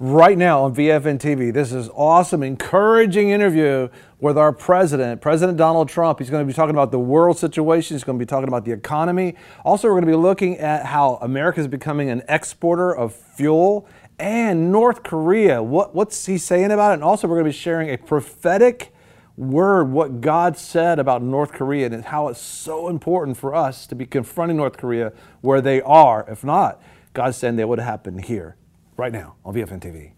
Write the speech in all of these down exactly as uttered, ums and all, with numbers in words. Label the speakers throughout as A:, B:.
A: right now on V F N T V. This is awesome, encouraging interview with our president, President Donald Trump. He's going to be talking about the world situation. He's going to be talking about the economy. Also, we're going to be looking at how America is becoming an exporter of fuel, and North Korea. What, what's he saying about it? And also, we're going to be sharing a prophetic word, what God said about North Korea and how it's so important for us to be confronting North Korea where they are. If not, God's saying that would happen here, right now on V F N T V.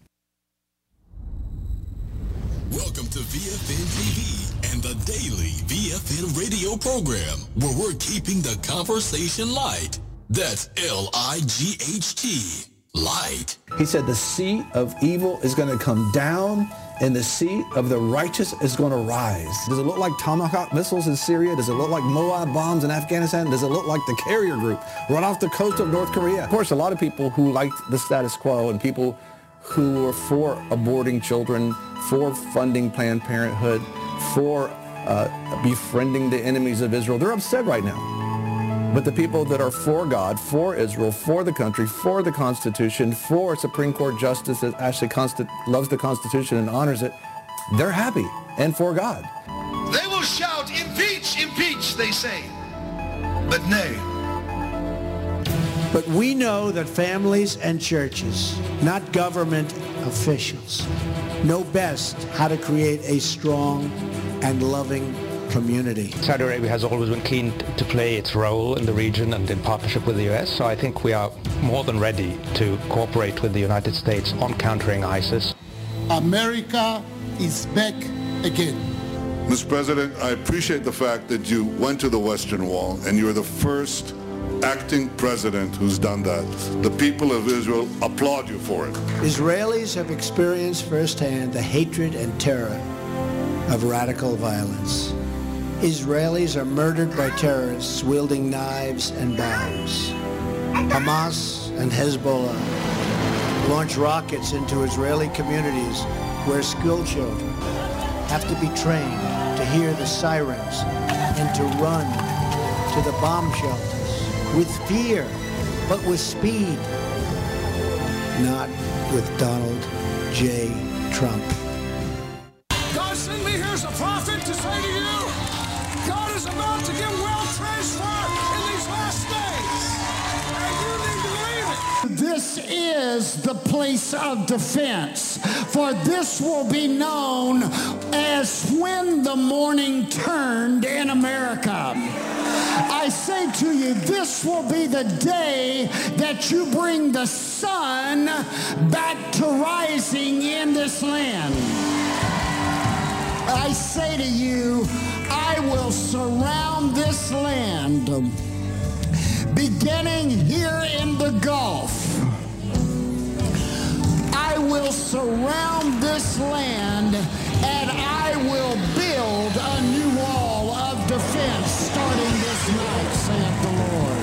B: Welcome to V F N T V and the daily V F N radio program, where we're keeping the conversation light. That's L I G H T, light.
C: He said the seat of evil is going to come down and the seat of the righteous is going to rise. Does it look like Tomahawk missiles in Syria? Does it look like Moab bombs in Afghanistan? Does it look like the carrier group right off the coast of North Korea? Of course, a lot of people who liked the status quo and people who are for aborting children, for funding Planned Parenthood, for uh, befriending the enemies of Israel, they're upset right now. But the people that are for God, for Israel, for the country, for the Constitution, for Supreme Court justice that actually consti- loves the Constitution and honors it, they're happy and for God.
D: They will shout, impeach, impeach, they say, but nay.
E: But we know that families and churches, not government officials, know best how to create a strong and loving community.
F: Saudi Arabia has always been keen to play its role in the region and in partnership with the U S, so I think we are more than ready to cooperate with the United States on countering ISIS.
G: America is back again.
H: Mister President, I appreciate the fact that you went to the Western Wall and you're the first acting president who's done that. The people of Israel applaud you for it.
E: Israelis have experienced firsthand the hatred and terror of radical violence. Israelis are murdered by terrorists wielding knives and bombs. Hamas and Hezbollah launch rockets into Israeli communities where school children have to be trained to hear the sirens and to run to the bomb shelters with fear, but with speed, not with Donald J. Trump.
I: God sent me here as a prophet to say to you, God is about to give wealth transfer in these last days. And you need to believe it.
G: This is the place of defense, for this will be known as when the morning turned in America. I say to you, this will be the day that you bring the sun back to rising in this land. I say to you, I will surround this land, beginning here in the Gulf. I will surround this land, and I will build a new wall of defense starting this night, saith the Lord.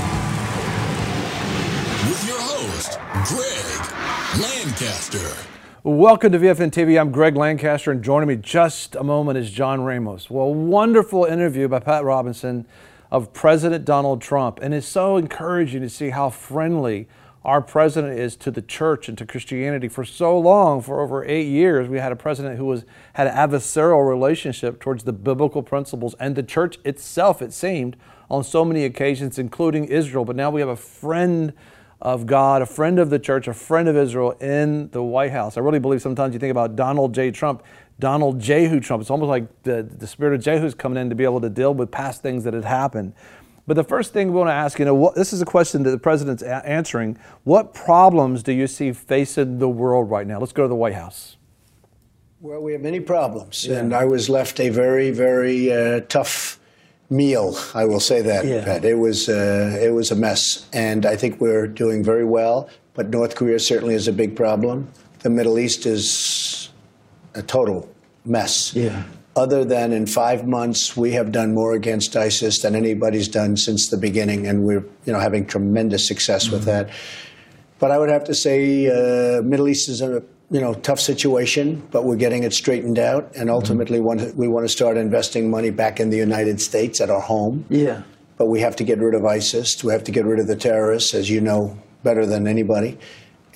B: With your host, Greg Lancaster.
A: Welcome to V F N T V. I'm Greg Lancaster, and joining me just a moment is John Ramos. Well, wonderful interview by Pat Robinson of President Donald Trump, and it's so encouraging to see how friendly our president is to the church and to Christianity. For so long, for over eight years, we had a president who was had an adversarial relationship towards the biblical principles and the church itself, it seemed, on so many occasions, including Israel. But now we have a friend of God, a friend of the church, a friend of Israel in the White House. I really believe sometimes you think about Donald J. Trump, Donald Jehu Trump. It's almost like the, the spirit of Jehu is coming in to be able to deal with past things that had happened. But the first thing we want to ask, you know, what, this is a question that the president's a- answering. What problems do you see facing the world right now? Let's go to the White House.
E: Well, we have many problems,
A: Yeah.
E: and I was left a very, very uh, tough meal. I will say that,
A: Yeah.
E: Pat. It was uh, it was a mess, and I think we're doing very well. But North Korea certainly is a big problem. The Middle East is a total mess.
A: Yeah.
E: Other than in five months, we have done more against ISIS than anybody's done since the beginning, and we're you know having tremendous success mm-hmm. with that. But I would have to say, uh, Middle East is a you know tough situation, but we're getting it straightened out, and ultimately, mm-hmm. want to, we want to start investing money back in the United States at our home.
A: Yeah.
E: But we have to get rid of ISIS. We have to get rid of the terrorists, as you know better than anybody.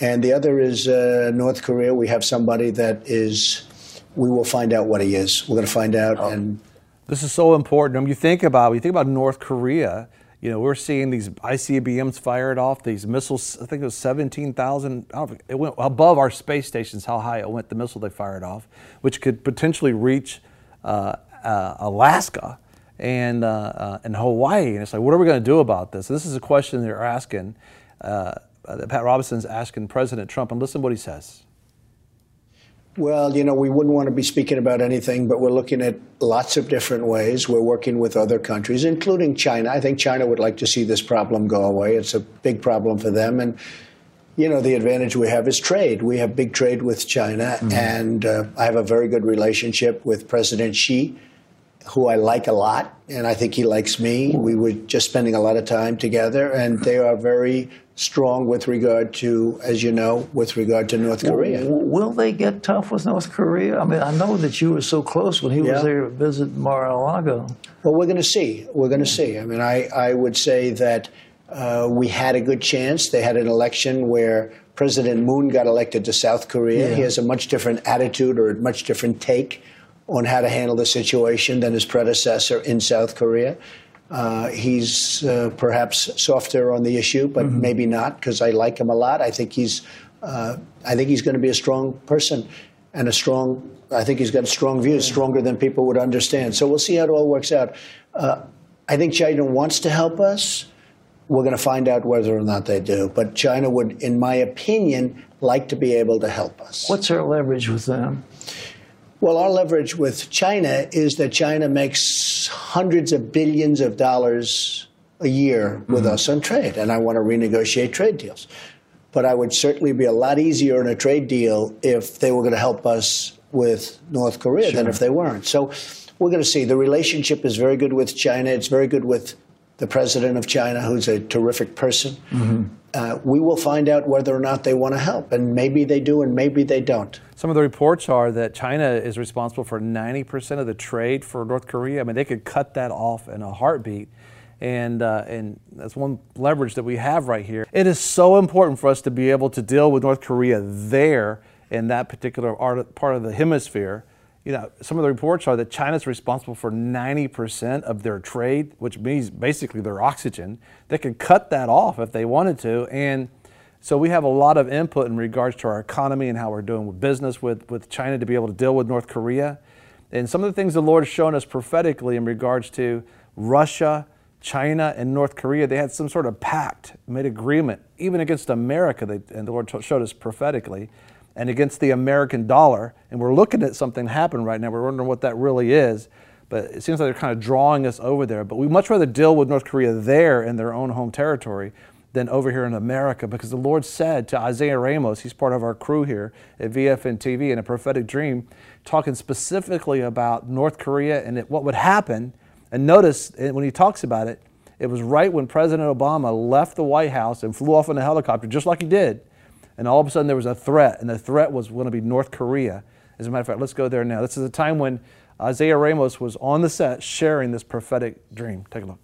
E: And the other is uh, North Korea. We have somebody that is, we will find out what he is. We're going to find out. Oh. And
A: this is so important. When you think about, when you think about North Korea, you know, we're seeing these I C B Ms fired off, these missiles, I think it was seventeen thousand, it went above our space stations, how high it went, the missile they fired off, which could potentially reach uh, uh, Alaska and, uh, uh, and Hawaii. And it's like, what are we going to do about this? This is a question they're asking, uh, that Pat Robinson's asking President Trump, and listen to what he says.
E: Well, you know, we wouldn't want to be speaking about anything, but we're looking at lots of different ways. We're working with other countries, including China. I think China would like to see this problem go away. It's a big problem for them. And, you know, the advantage we have is trade. We have big trade with China. Mm-hmm. And uh, I have a very good relationship with President Xi, who I like a lot. And I think he likes me. We were just spending a lot of time together. And they are very strong with regard to, as you know, with regard to North Korea.
J: Will, will they get tough with North Korea? I mean, I know that you were so close when he yeah. was there to visit Mar-a-Lago.
E: Well, we're going to see. We're going to see. I mean, I, I would say that uh, we had a good chance. They had an election where President Moon got elected to South Korea. Yeah. He has a much different attitude or a much different take on how to handle the situation than his predecessor in South Korea. Uh, he's uh, perhaps softer on the issue, but mm-hmm. maybe not, because I like him a lot. I think he's, uh, I think he's going to be a strong person and a strong. I think he's got strong views, stronger than people would understand. So we'll see how it all works out. Uh, I think China wants to help us. We're going to find out whether or not they do. But China would, in my opinion, like to be able to help us.
J: What's our leverage with them?
E: Well, our leverage with China is that China makes hundreds of billions of dollars a year with mm-hmm. us on trade, and I want to renegotiate trade deals. But I would certainly be a lot easier in a trade deal if they were going to help us with North Korea sure. than if they weren't. So we're going to see. The relationship is very good with China. It's very good with the president of China, who's a terrific person. Mm-hmm. Uh, we will find out whether or not they want to help, and maybe they do and maybe they don't.
A: Some of the reports are that China is responsible for ninety percent of the trade for North Korea. I mean, they could cut that off in a heartbeat, and uh, and that's one leverage that we have right here. It is so important for us to be able to deal with North Korea there in that particular part of the hemisphere. You know, some of the reports are that China's responsible for ninety percent of their trade, which means basically their oxygen. They could cut that off if they wanted to. And so we have a lot of input in regards to our economy and how we're doing with business with, with China to be able to deal with North Korea. And some of the things the Lord has shown us prophetically in regards to Russia, China, and North Korea, they had some sort of pact, made agreement, even against America, they, and the Lord showed us prophetically, and against the American dollar. And we're looking at something happen right now. We're wondering what that really is. But it seems like they're kind of drawing us over there. But we'd much rather deal with North Korea there in their own home territory than over here in America, because the Lord said to Isaiah Ramos, he's part of our crew here at V F N T V, in a prophetic dream, talking specifically about North Korea and it, what would happen. And notice when he talks about it, it was right when President Obama left the White House and flew off in a helicopter, just like he did. And all of a sudden there was a threat, and the threat was going to be North Korea. As a matter of fact, let's go there now. This is a time when Isaiah Ramos was on the set sharing this prophetic dream. Take a look.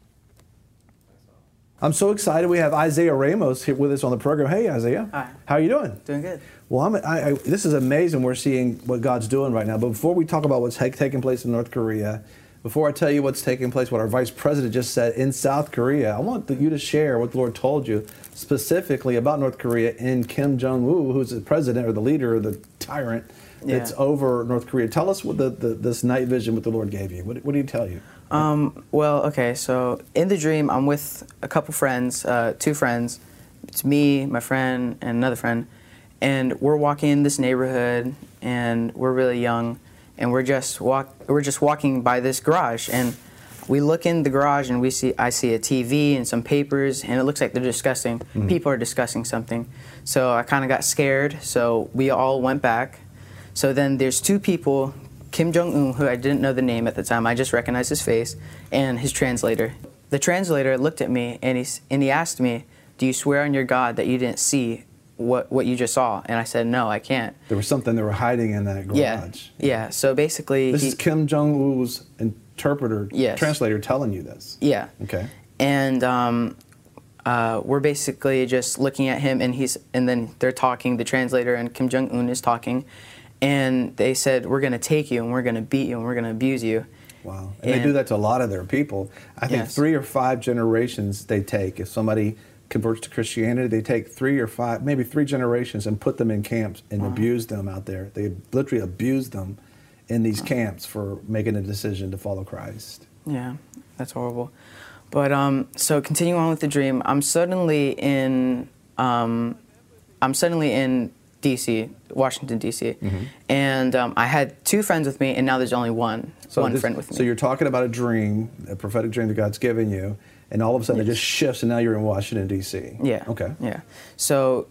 A: I'm so excited we have Isaiah Ramos here with us on the program. Hey, Isaiah.
K: Hi.
A: How are you doing?
K: Doing good.
A: Well, I'm, I, I, this is amazing. We're seeing what God's doing right now. But before we talk about what's ha- taking place in North Korea, before I tell you what's taking place, what our vice president just said in South Korea, I want you to share what the Lord told you specifically about North Korea and Kim Jong-un, who's the president or the leader or the tyrant that's yeah. over North Korea. Tell us what the, the, this night vision what the Lord gave you. What, what did he tell you?
K: Um, well, okay, so in the dream, I'm with a couple friends, uh, two friends. It's me, my friend, and another friend. And we're walking in this neighborhood, and we're really young. And we're just walk we're just walking by this garage, and we look in the garage and we see I see a T V and some papers, and it looks like they're discussing mm-hmm. people are discussing something. So I kind of got scared, so we all went back. So then there's two people, Kim Jong-un, who I didn't know the name at the time, I just recognized his face, and his translator. The translator looked at me and he and he asked me, "Do you swear on your God that you didn't see what what you just saw?" And I said, "No, I can't."
A: There was something they were hiding in that garage.
K: Yeah, yeah. So basically,
A: this
K: he,
A: is Kim Jong-un's interpreter,
K: yes.
A: translator, telling you this.
K: Yeah.
A: Okay.
K: And um, uh, we're basically just looking at him, and he's and then they're talking. The translator and Kim Jong Un is talking, and they said, "We're going to take you, and we're going to beat you, and we're going to abuse you."
C: Wow. And, and they do that to a lot of their people. I think
K: yes.
C: three or five generations they take. If somebody converts to Christianity, they take three or five, maybe three generations and put them in camps and wow. abuse them out there. They literally abuse them in these wow. camps for making a decision to follow Christ.
K: Yeah, that's horrible. But um, so continuing on with the dream, I'm suddenly in, um, I'm suddenly in D C, Washington, D C, mm-hmm. and um, I had two friends with me, and now there's only one,
C: so
K: one
C: this,
K: friend with me.
C: So you're talking about a dream, a prophetic dream that God's given you, and all of a sudden yes. it just shifts, and now you're in Washington, D C.
K: Yeah.
C: Okay.
K: Yeah. So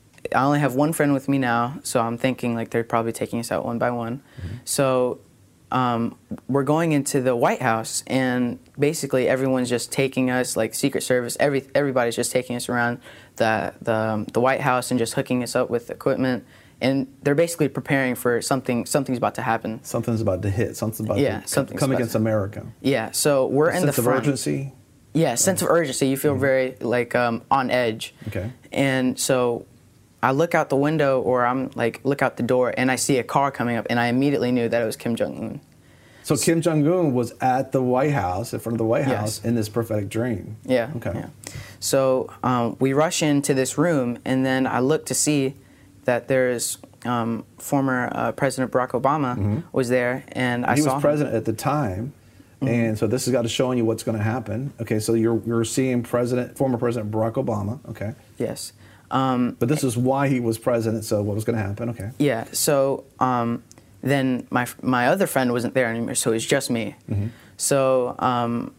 K: I only have one friend with me now, so I'm thinking like they're probably taking us out one by one. Mm-hmm. So um, we're going into the White House, and basically everyone's just taking us, like Secret Service, every everybody's just taking us around the the, um, the White House and just hooking us up with equipment. And they're basically preparing for something. Something's about to happen.
C: Something's about to hit. Something's about
K: yeah,
C: to
K: something's
C: come
K: about
C: against
K: to,
C: America.
K: Yeah. So we're
C: a
K: in the
C: sense
K: front.
C: of urgency.
K: Yeah, sense of urgency. You feel
C: mm-hmm.
K: very like um, on edge.
C: Okay.
K: And so I look out the window, or I'm like look out the door, and I see a car coming up, and I immediately knew that it was Kim Jong Un.
C: So Kim Jong Un was at the White House, in front of the White House,
K: yes.
C: in this prophetic dream.
K: Yeah.
C: Okay.
K: Yeah. So um, we rush into this room, and then I look to see that there's um, former uh, President Barack Obama mm-hmm. was there, and I
C: he
K: saw
C: was president him. at the time. Mm-hmm. And so this has got to show you what's going to happen. Okay, so you're you're seeing President, former President Barack Obama. Okay.
K: Yes. Um,
C: but this is why he was president. So what was going to happen? Okay.
K: Yeah. So um, then my my other friend wasn't there anymore, so it was just me. Mm-hmm. So um,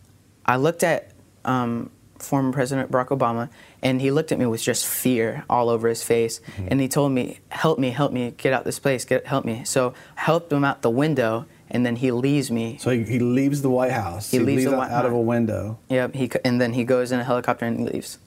K: I looked at um, former President Barack Obama, and he looked at me with just fear all over his face, mm-hmm. and he told me, "Help me, help me, get out this place, get help me." So I helped him out the window. And then he leaves me.
C: So he, he leaves the White House.
K: He,
C: he
K: leaves,
C: leaves
K: the
C: out, out of a window.
K: Yep. He and then he goes in a helicopter and he leaves.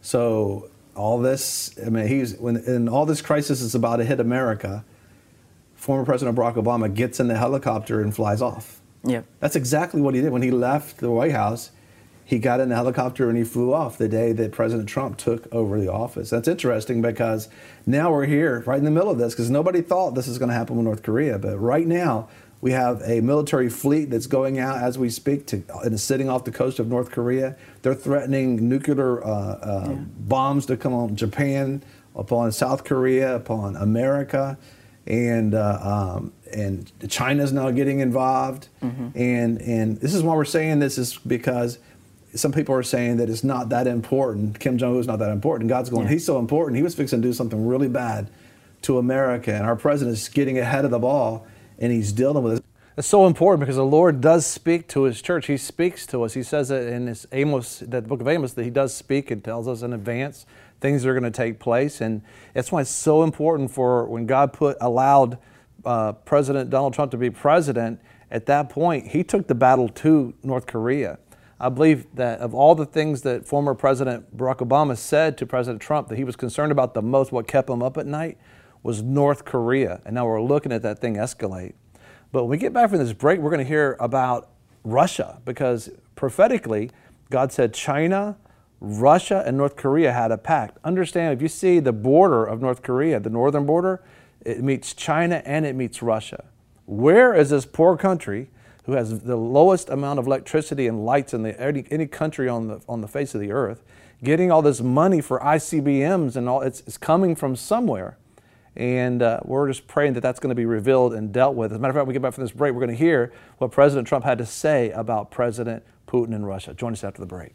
C: So all this, I mean, he's when and all this crisis is about to hit America. Former President Barack Obama gets in the helicopter and flies off.
K: Yep.
C: That's exactly what he did when he left the White House. He got in the helicopter and he flew off the day that President Trump took over the office. That's interesting because now we're here right in the middle of this because nobody thought this was going to happen with North Korea, but right now. We have a military fleet that's going out as we speak to and is sitting off the coast of North Korea. They're threatening nuclear uh, uh, yeah. bombs to come on Japan, upon South Korea, upon America, and uh, um, and China's now getting involved. Mm-hmm. And and this is why we're saying this is because some people are saying that it's not that important. Kim Jong Un is not that important. God's going, yeah. he's so important. He was fixing to do something really bad to America, and our president is getting ahead of the ball. And he's dealing with it.
A: It's so important because the Lord does speak to His church. He speaks to us. He says it in his Amos, that book of Amos, that He does speak and tells us in advance things that are going to take place. And that's why it's so important for when God put allowed uh, President Donald Trump to be president. At that point, he took the battle to North Korea. I believe that of all the things that former President Barack Obama said to President Trump that he was concerned about the most, what kept him up at night, was North Korea. And now we're looking at that thing escalate. But when we get back from this break, we're going to hear about Russia because prophetically, God said China, Russia, and North Korea had a pact. Understand, if you see the border of North Korea, the northern border, it meets China and it meets Russia. Where is this poor country who has the lowest amount of electricity and lights in the, any, any country on the, on the face of the earth, getting all this money for I C B Ms and all? It's, it's coming from somewhere. And uh, we're just praying that that's going to be revealed and dealt with. As a matter of fact, when we get back from this break, we're going to hear what President Trump had to say about President Putin and Russia. Join us after the break.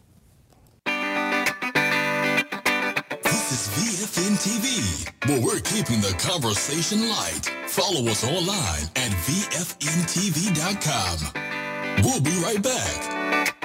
B: This is V F N T V, where we're keeping the conversation light. Follow us online at V F N T V dot com. We'll be right back.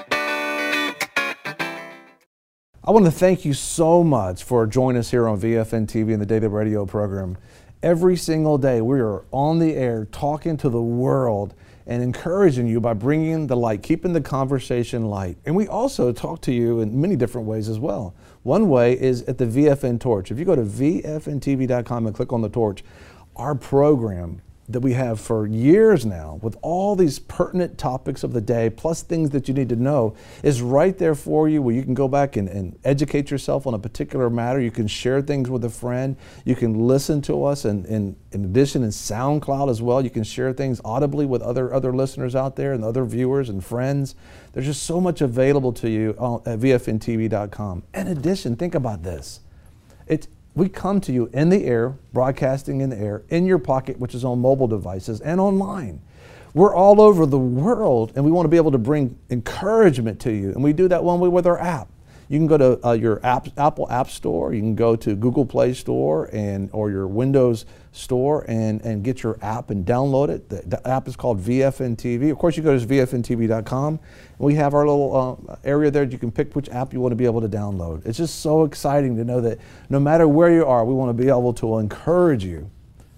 A: I want to thank you so much for joining us here on V F N T V and the Daily Radio program. Every single day we are on the air talking to the world and encouraging you by bringing the light, keeping the conversation light. And we also talk to you in many different ways as well. One way is at the V F N Torch. If you go to V F N T V dot com and click on the torch, our program that we have for years now with all these pertinent topics of the day, plus things that you need to know, is right there for you, where you can go back and, and educate yourself on a particular matter. You can share things with a friend. You can listen to us, and, and in addition in SoundCloud as well. You can share things audibly with other, other listeners out there and other viewers and friends. There's just so much available to you at V F N T V dot com. In addition, think about this. It's We come to you in the air, broadcasting in the air, in your pocket, which is on mobile devices, and online. We're all over the world, and we want to be able to bring encouragement to you. And we do that one way with our app. You can go to uh, your app, Apple App Store. You can go to Google Play Store and or your Windows Store and, and get your app and download it. The, the app is called V F N T V. Of course, you go to V F N T V dot com. We have our little uh, area there. You can pick which app you want to be able to download. It's just so exciting to know that no matter where you are, we want to be able to encourage you.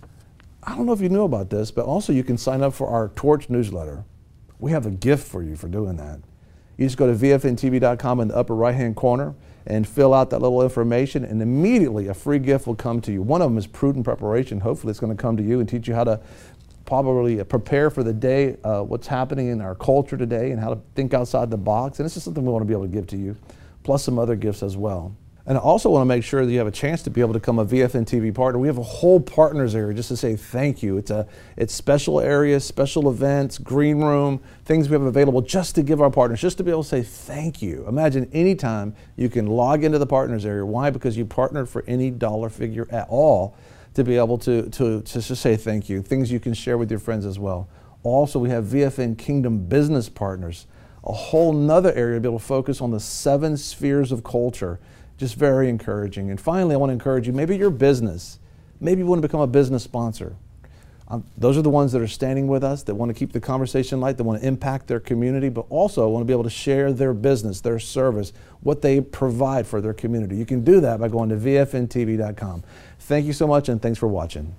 A: I don't know if you knew about this, but also you can sign up for our Torch newsletter. We have a gift for you for doing that. You just go to V F N T V dot com in the upper right-hand corner and fill out that little information, and immediately a free gift will come to you. One of them is Prudent Preparation. Hopefully it's going to come to you and teach you how to probably prepare for the day, uh, what's happening in our culture today, and how to think outside the box. And this is something we want to be able to give to you, plus some other gifts as well. And I also want to make sure that you have a chance to be able to become a V F N T V partner. We have a whole partners area just to say thank you. It's a it's special areas, special events, green room, things we have available just to give our partners, just to be able to say thank you. Imagine anytime you can log into the partners area. Why? Because you partnered for any dollar figure at all to be able to, to, to just say thank you. Things you can share with your friends as well. Also, we have V F N Kingdom Business Partners, a whole nother area to be able to focus on the seven spheres of culture. Just very encouraging. And finally, I want to encourage you, maybe your business, maybe you want to become a business sponsor. Um, those are the ones that are standing with us, that want to keep the conversation light, that want to impact their community, but also want to be able to share their business, their service, what they provide for their community. You can do that by going to V F N T V dot com. Thank you so much, and thanks for watching.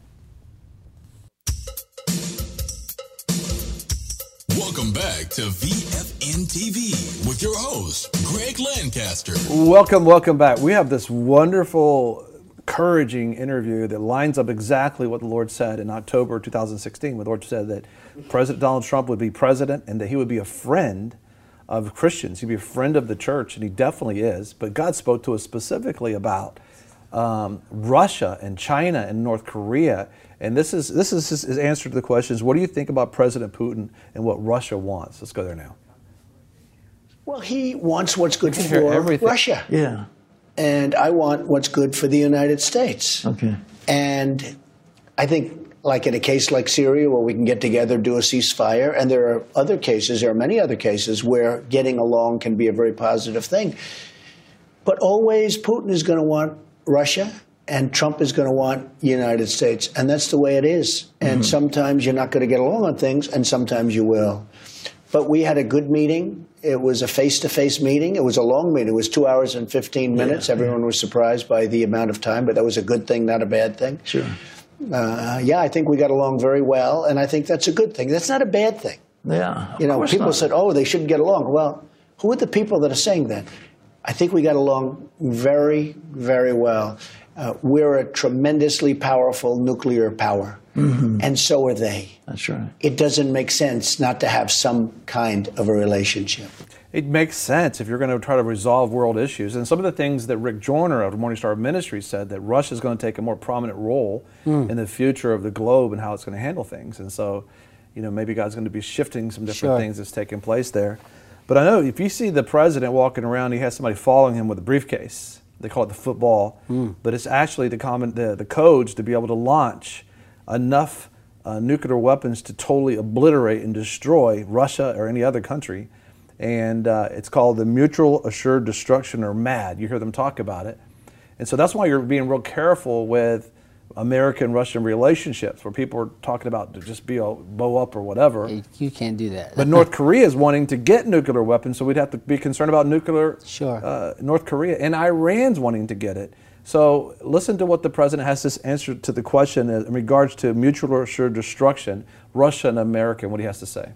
B: Welcome back to V F N T V with your host, Greg Lancaster.
A: Welcome, welcome back. We have this wonderful, encouraging interview that lines up exactly what the Lord said in October two thousand sixteen. The Lord said that President Donald Trump would be president and that he would be a friend of Christians. He'd be a friend of the church, and he definitely is. But God spoke to us specifically about um, Russia and China and North Korea. And this is this is his, his answer to the questions. What do you think about President Putin and what Russia wants? Let's go there now.
E: Well, he wants what's good
A: You can hear
E: for
A: everything.
E: Russia.
J: Yeah.
E: And I want what's good for the United States.
J: Okay.
E: And I think, like in a case like Syria, where we can get together, do a ceasefire, and there are other cases, there are many other cases where getting along can be a very positive thing. But always Putin is going to want Russia, and Trump is going to want the United States. And that's the way it is. And mm-hmm. sometimes you're not going to get along on things, and sometimes you will. But we had a good meeting. It was a face-to-face meeting. It was a long meeting. It was two hours and fifteen minutes. Yeah, Everyone yeah. was surprised by the amount of time, but that was a good thing, not a bad thing.
J: Sure.
E: Uh, yeah, I think we got along very well, and I think that's a good thing. That's not a bad thing.
J: Yeah.
E: You know, people
J: not.
E: said, oh, they shouldn't get along. Well, who are the people that are saying that? I think we got along very, very well. Uh, we're a tremendously powerful nuclear power, mm-hmm. and so are they.
J: That's right.
E: It doesn't make sense not to have some kind of a relationship.
A: It makes sense if you're going to try to resolve world issues. And some of the things that Rick Joyner of Morning Star Ministries said, that Russia is going to take a more prominent role mm. in the future of the globe and how it's going to handle things. And so, you know, maybe God's going to be shifting some different
E: Sure.
A: things that's taking place there. But I know if you see the president walking around, he has somebody following him with a briefcase. They call it the football, mm. but it's actually the common the, the codes to be able to launch enough uh, nuclear weapons to totally obliterate and destroy Russia or any other country. And uh, it's called the Mutual Assured Destruction, or MAD. You hear them talk about it. And so that's why you're being real careful with American-Russian relationships, where people are talking about to just be a bow up or whatever.
L: You can't do that.
A: But North Korea is wanting to get nuclear weapons, so we'd have to be concerned about nuclear.
L: Sure.
A: Uh, North Korea, and Iran's wanting to get it. So listen to what the president has to answer to the question in regards to mutual assured destruction, Russia and America, and what he has to say.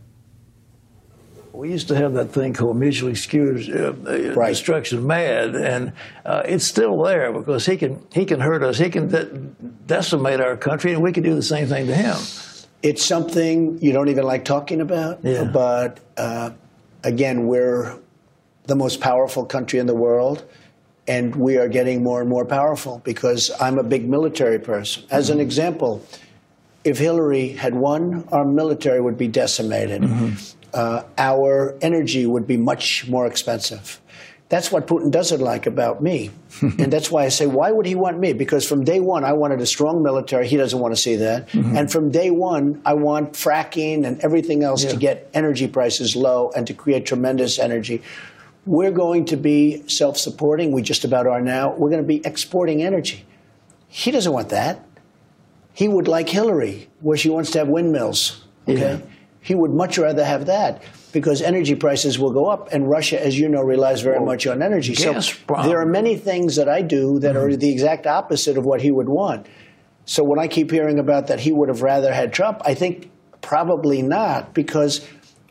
J: We used to have that thing called mutually excused uh, right. destruction, MAD, and uh, it's still there because he can he can hurt us. He can de decimate our country, and we can do the same thing to him.
E: It's something you don't even like talking about,
J: Yeah.
E: but uh, again, we're the most powerful country in the world, and we are getting more and more powerful because I'm a big military person. As an example, if Hillary had won, our military would be decimated.
J: Mm-hmm.
E: Uh, our energy would be much more expensive. That's what Putin doesn't like about me. And that's why I say, why would he want me? Because from day one, I wanted a strong military. He doesn't want to see that.
J: Mm-hmm.
E: And from day one, I want fracking and everything else
J: Yeah.
E: to get energy prices low and to create tremendous energy. We're going to be self-supporting. We just about are now. We're going to be exporting energy. He doesn't want that. He would like Hillary, where she wants to have windmills. Okay?
J: Yeah.
E: He would much rather have that because energy prices will go up, and Russia, as you know, relies very
J: Well,
E: much on energy. So
J: Gazprom-
E: there are many things that I do that
J: Mm-hmm.
E: are the exact opposite of what he would want. So when I keep hearing about that he would have rather had Trump, I think probably not, because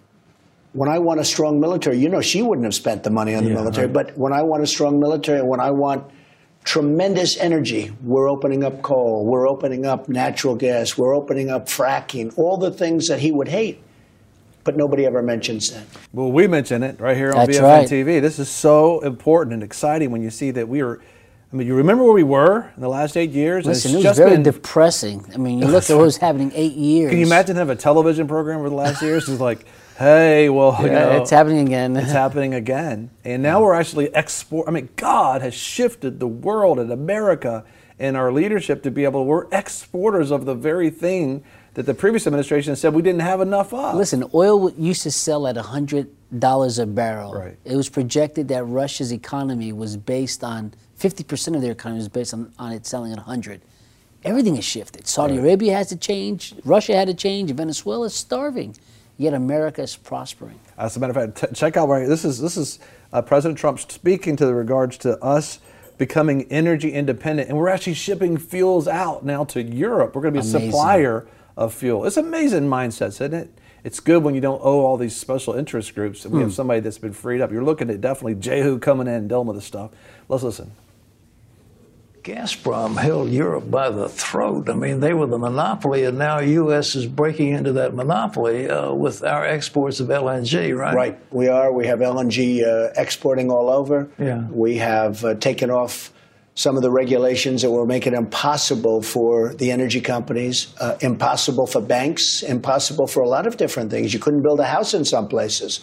E: when I want a strong military, you know, she wouldn't have spent the money on the
J: Yeah,
E: military,
J: right.
E: but when I want a strong military and when I want tremendous energy, we're opening up coal, we're opening up natural gas, we're opening up fracking, all the things that he would hate. But nobody ever mentions that.
A: Well, we mention it right here on
L: That's
A: B F N
L: right.
A: T V. This is so important and exciting when you see that we are. I mean, you remember where we were in the last eight years?
L: Listen,
A: It's
L: it was
A: just
L: very
A: been-
L: depressing. I mean, you look at what was happening eight years.
A: Can you imagine having a television program over the last years? It's like, hey, well, you
L: Yeah,
A: know,
L: it's happening again.
A: It's happening again, and now we're actually export. I mean, God has shifted the world and America and our leadership to be able. We're exporters of the very thing that the previous administration said we didn't have enough of.
L: Listen, oil used to sell at one hundred dollars a barrel.
A: Right.
L: It was projected that Russia's economy was based on, fifty percent of their economy was based on, on it selling at one hundred. Everything has shifted. Saudi
A: Right.
L: Arabia has to change. Russia had to change. Venezuela is starving. Yet America is prospering.
A: As a matter of fact, t- check out where this is. This is uh, President Trump speaking to the regards to us becoming energy independent, and we're actually shipping fuels out now to Europe. We're going to be a
L: Amazing.
A: supplier of fuel. It's amazing mindsets, isn't it? It's good when you don't owe all these special interest groups, and we
L: Hmm.
A: have somebody that's been freed up. You're looking at definitely Jehu coming in and dealing with this stuff. Let's listen.
J: Gazprom held Europe by the throat. I mean, they were the monopoly, and now U S is breaking into that monopoly uh, with our exports of L N G, right?
E: Right, we are. We have L N G uh, exporting all over.
J: Yeah.
E: We have uh, taken off some of the regulations that were making it impossible for the energy companies, uh, impossible for banks, impossible for a lot of different things. You couldn't build a house in some places.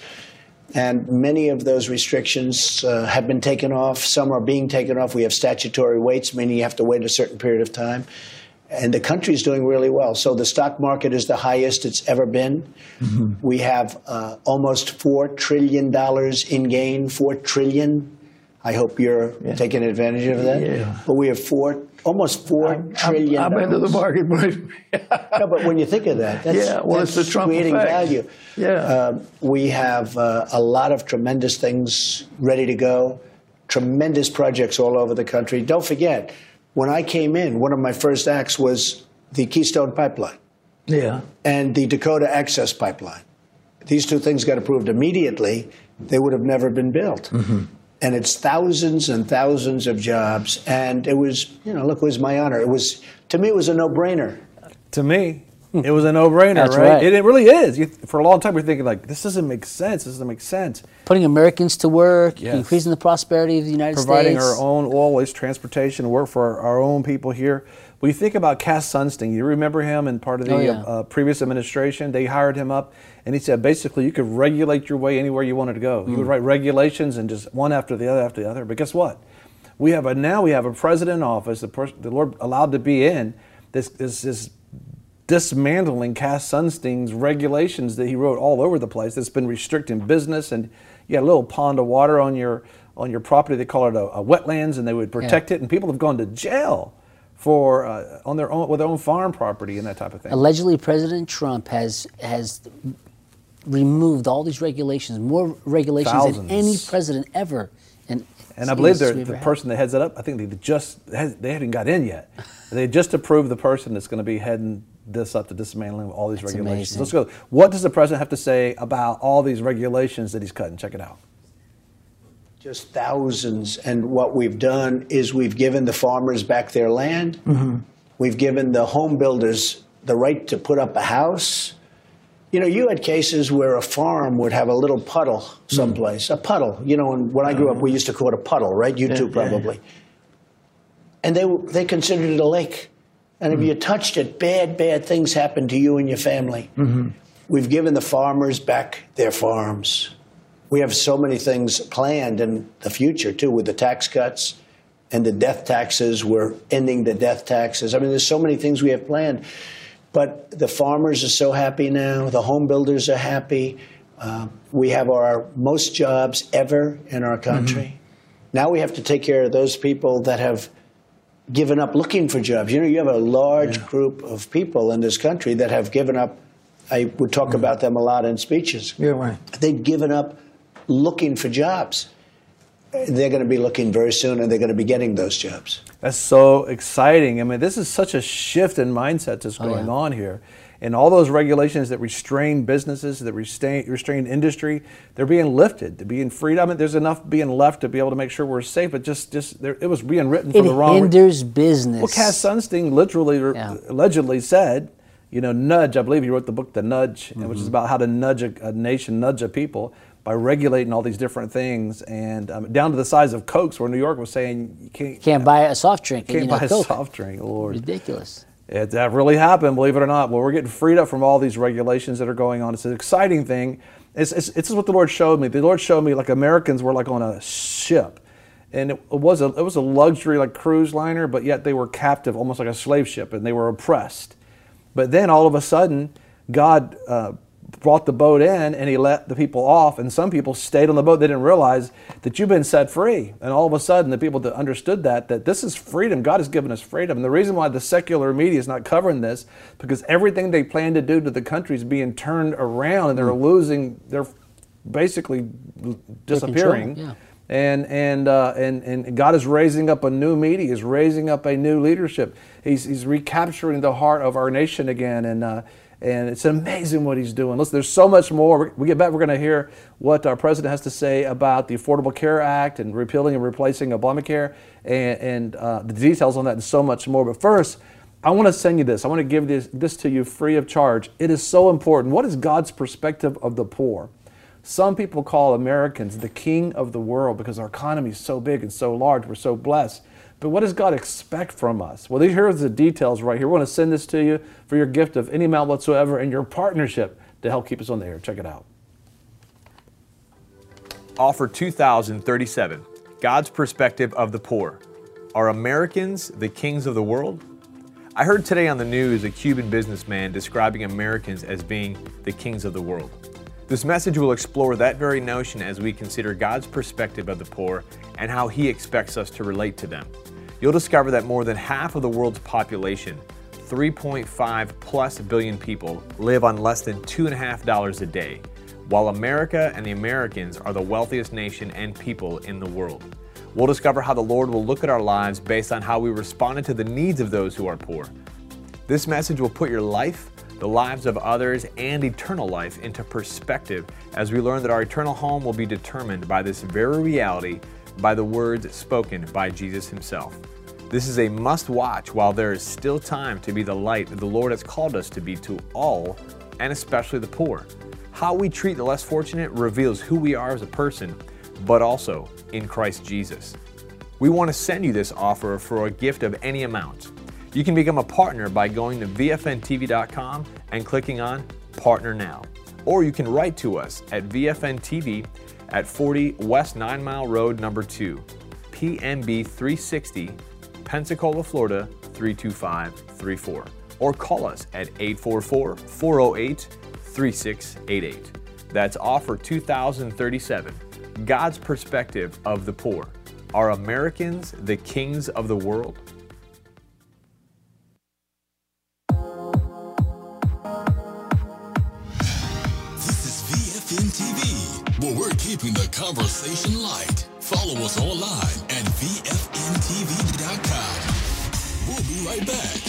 E: And many of those restrictions uh, have been taken off. Some are being taken off. We have statutory waits, meaning you have to wait a certain period of time. And the country is doing really well. So the stock market is the highest it's ever been.
J: Mm-hmm.
E: We have uh, almost four trillion dollars in gain, four trillion dollars. I hope you're
J: Yeah.
E: taking advantage of that.
J: Yeah.
E: But we have four, almost four
J: I'm,
E: trillion
J: I'm into the
E: dollars.
J: market, believe me.
E: No, but when you think of that, that's,
J: Yeah, well, it's
E: that's
J: the Trump
E: creating
J: effect.
E: value.
J: Yeah.
E: Um, we have uh, a lot of tremendous things ready to go, tremendous projects all over the country. Don't forget, when I came in, one of my first acts was the Keystone Pipeline
J: Yeah.
E: and the Dakota Access Pipeline. These two things got approved immediately. They would have never been built.
J: Mm-hmm.
E: And it's thousands and thousands of jobs. And it was, you know, look, it was my honor. It was, to me, it was a no-brainer.
A: To me, it was a no-brainer,
L: That's
A: right?
L: right.
A: It, it really is. You, for a long time, we're thinking like, this doesn't make sense. This doesn't make sense.
L: Putting Americans to work,
A: Yes.
L: increasing the prosperity of the United
A: Providing
L: States.
A: our own oil, waste, transportation, work for our, our own people here. When you think about Cass Sunstein, you remember him in part of the
L: Oh, yeah.
A: uh, previous administration. They hired him up, and he said basically you could regulate your way anywhere you wanted to go. You would write regulations and just one after the other after the other. But guess what? We have a now we have a president in office, the, person, the Lord allowed to be in this this, this dismantling Cass Sunstein's regulations that he wrote all over the place. That's been restricting business, and you got a little pond of water on your on your property. They call it a, a wetlands, and they would protect
L: Yeah.
A: it. And people have gone to jail for uh, on their own with their own farm property and that type of thing.
L: Allegedly, President Trump has has removed all these regulations, more regulations
A: Thousands.
L: than any president ever. And
A: And I believe they're- the person that heads it up, I think they just they haven't got in yet. They just approved the person that's going to be heading this up to dismantling all these
L: That's
A: regulations.
L: amazing.
A: Let's go. What does the president have to say about all these regulations that he's cutting? Check it out.
E: Just thousands. And what we've done is we've given the farmers back their land.
J: Mm-hmm.
E: We've given the home builders the right to put up a house. You know, you had cases where a farm would have a little puddle someplace, mm. a puddle. You know, and when I grew up, we used to call it a puddle, right? You yeah, too, probably. Yeah, yeah. And they they considered it a lake. And mm. if you touched it, bad, bad things happened to you and your family. Mm-hmm. We've given the farmers back their farms. We have so many things planned in the future, too, with the tax cuts and the death taxes. We're ending the death taxes. I mean, there's so many things we have planned. But the farmers are so happy now. The home builders are happy. Uh, we have our most jobs ever in our country. Mm-hmm. Now we have to take care of those people that have given up looking for jobs. You know, you have a large yeah. group of people in this country that have given up. I would talk mm-hmm. about them a lot in speeches.
L: Yeah, right.
E: They've given up looking for jobs. They're going to be looking very soon, and they're going to be getting those jobs.
A: That's so exciting. I mean, this is such a shift in mindset that's going oh, yeah. on here. And all those regulations that restrain businesses, that restrain, restrain industry, they're being lifted. They're being freed. I mean, there's enough being left to be able to make sure we're safe, but just, just there, it was being written for
L: it
A: the wrong
L: reason. It hinders business.
A: Well, Cass Sunstein literally, yeah. allegedly said, you know, nudge, I believe he wrote the book, The Nudge, mm-hmm. which is about how to nudge a, a nation, nudge a people, by regulating all these different things, and um, down to the size of Cokes, where New York was saying you can't,
L: can't buy a soft drink.
A: Can't
L: you know,
A: buy
L: Coke.
A: a soft drink, Lord.
L: Ridiculous.
A: It, that really happened, believe it or not. Well, we're getting freed up from all these regulations that are going on. It's an exciting thing. It's, it's, it's what the Lord showed me. The Lord showed me like Americans were like on a ship, and it, it was a it was a luxury like cruise liner, but yet they were captive, almost like a slave ship, and they were oppressed. But then all of a sudden, God uh, brought the boat in and he let the people off, and some people stayed on the boat. They didn't realize that you've been set free. And all of a sudden the people that understood that, that this is freedom. God has given us freedom. And the reason why the secular media is not covering this, because everything they plan to do to the country is being turned around, and they're mm. losing, they're basically disappearing. Yeah. And and, uh, and and God is raising up a new media. He's raising up a new leadership. He's he's recapturing the heart of our nation again, and uh, and it's amazing what He's doing. Listen, there's so much more. We get back. We're going to hear what our president has to say about the Affordable Care Act and repealing and replacing Obamacare, and and uh, the details on that, and so much more. But first, I want to send you this. I want to give this this to you free of charge. It is so important. What is God's perspective of the poor? Some people call Americans the king of the world because our economy is so big and so large. We're so blessed. But what does God expect from us? Well, here's the details right here. We want to send this to you for your gift of any amount whatsoever and your partnership to help keep us on the air. Check it out.
M: Offer two thousand thirty-seven, God's perspective of the poor. Are Americans the kings of the world? I heard today on the news a Cuban businessman describing Americans as being the kings of the world. This message will explore that very notion as we consider God's perspective of the poor and how He expects us to relate to them. You'll discover that more than half of the world's population, three point five plus billion people, live on less than two and a half dollars a day, while America and the Americans are the wealthiest nation and people in the world. We'll discover how the Lord will look at our lives based on how we responded to the needs of those who are poor. This message will put your life, the lives of others, and eternal life into perspective as we learn that our eternal home will be determined by this very reality, by the words spoken by Jesus Himself. This is a must-watch while there is still time to be the light that the Lord has called us to be to all, and especially the poor. How we treat the less fortunate reveals who we are as a person, but also in Christ Jesus. We want to send you this offer for a gift of any amount. You can become a partner by going to V F N T V dot com and clicking on Partner Now. Or you can write to us at V F N T V at forty West Nine Mile Road, number two, P M B three sixty, Pensacola, Florida three two five three four. Or call us at eight four four, four oh eight, three six eight eight. That's offer two thousand thirty-seven, God's perspective of the poor. Are Americans the kings of the world?
B: Well, we're keeping the conversation light. Follow us online at V F N T V dot com. We'll be right back.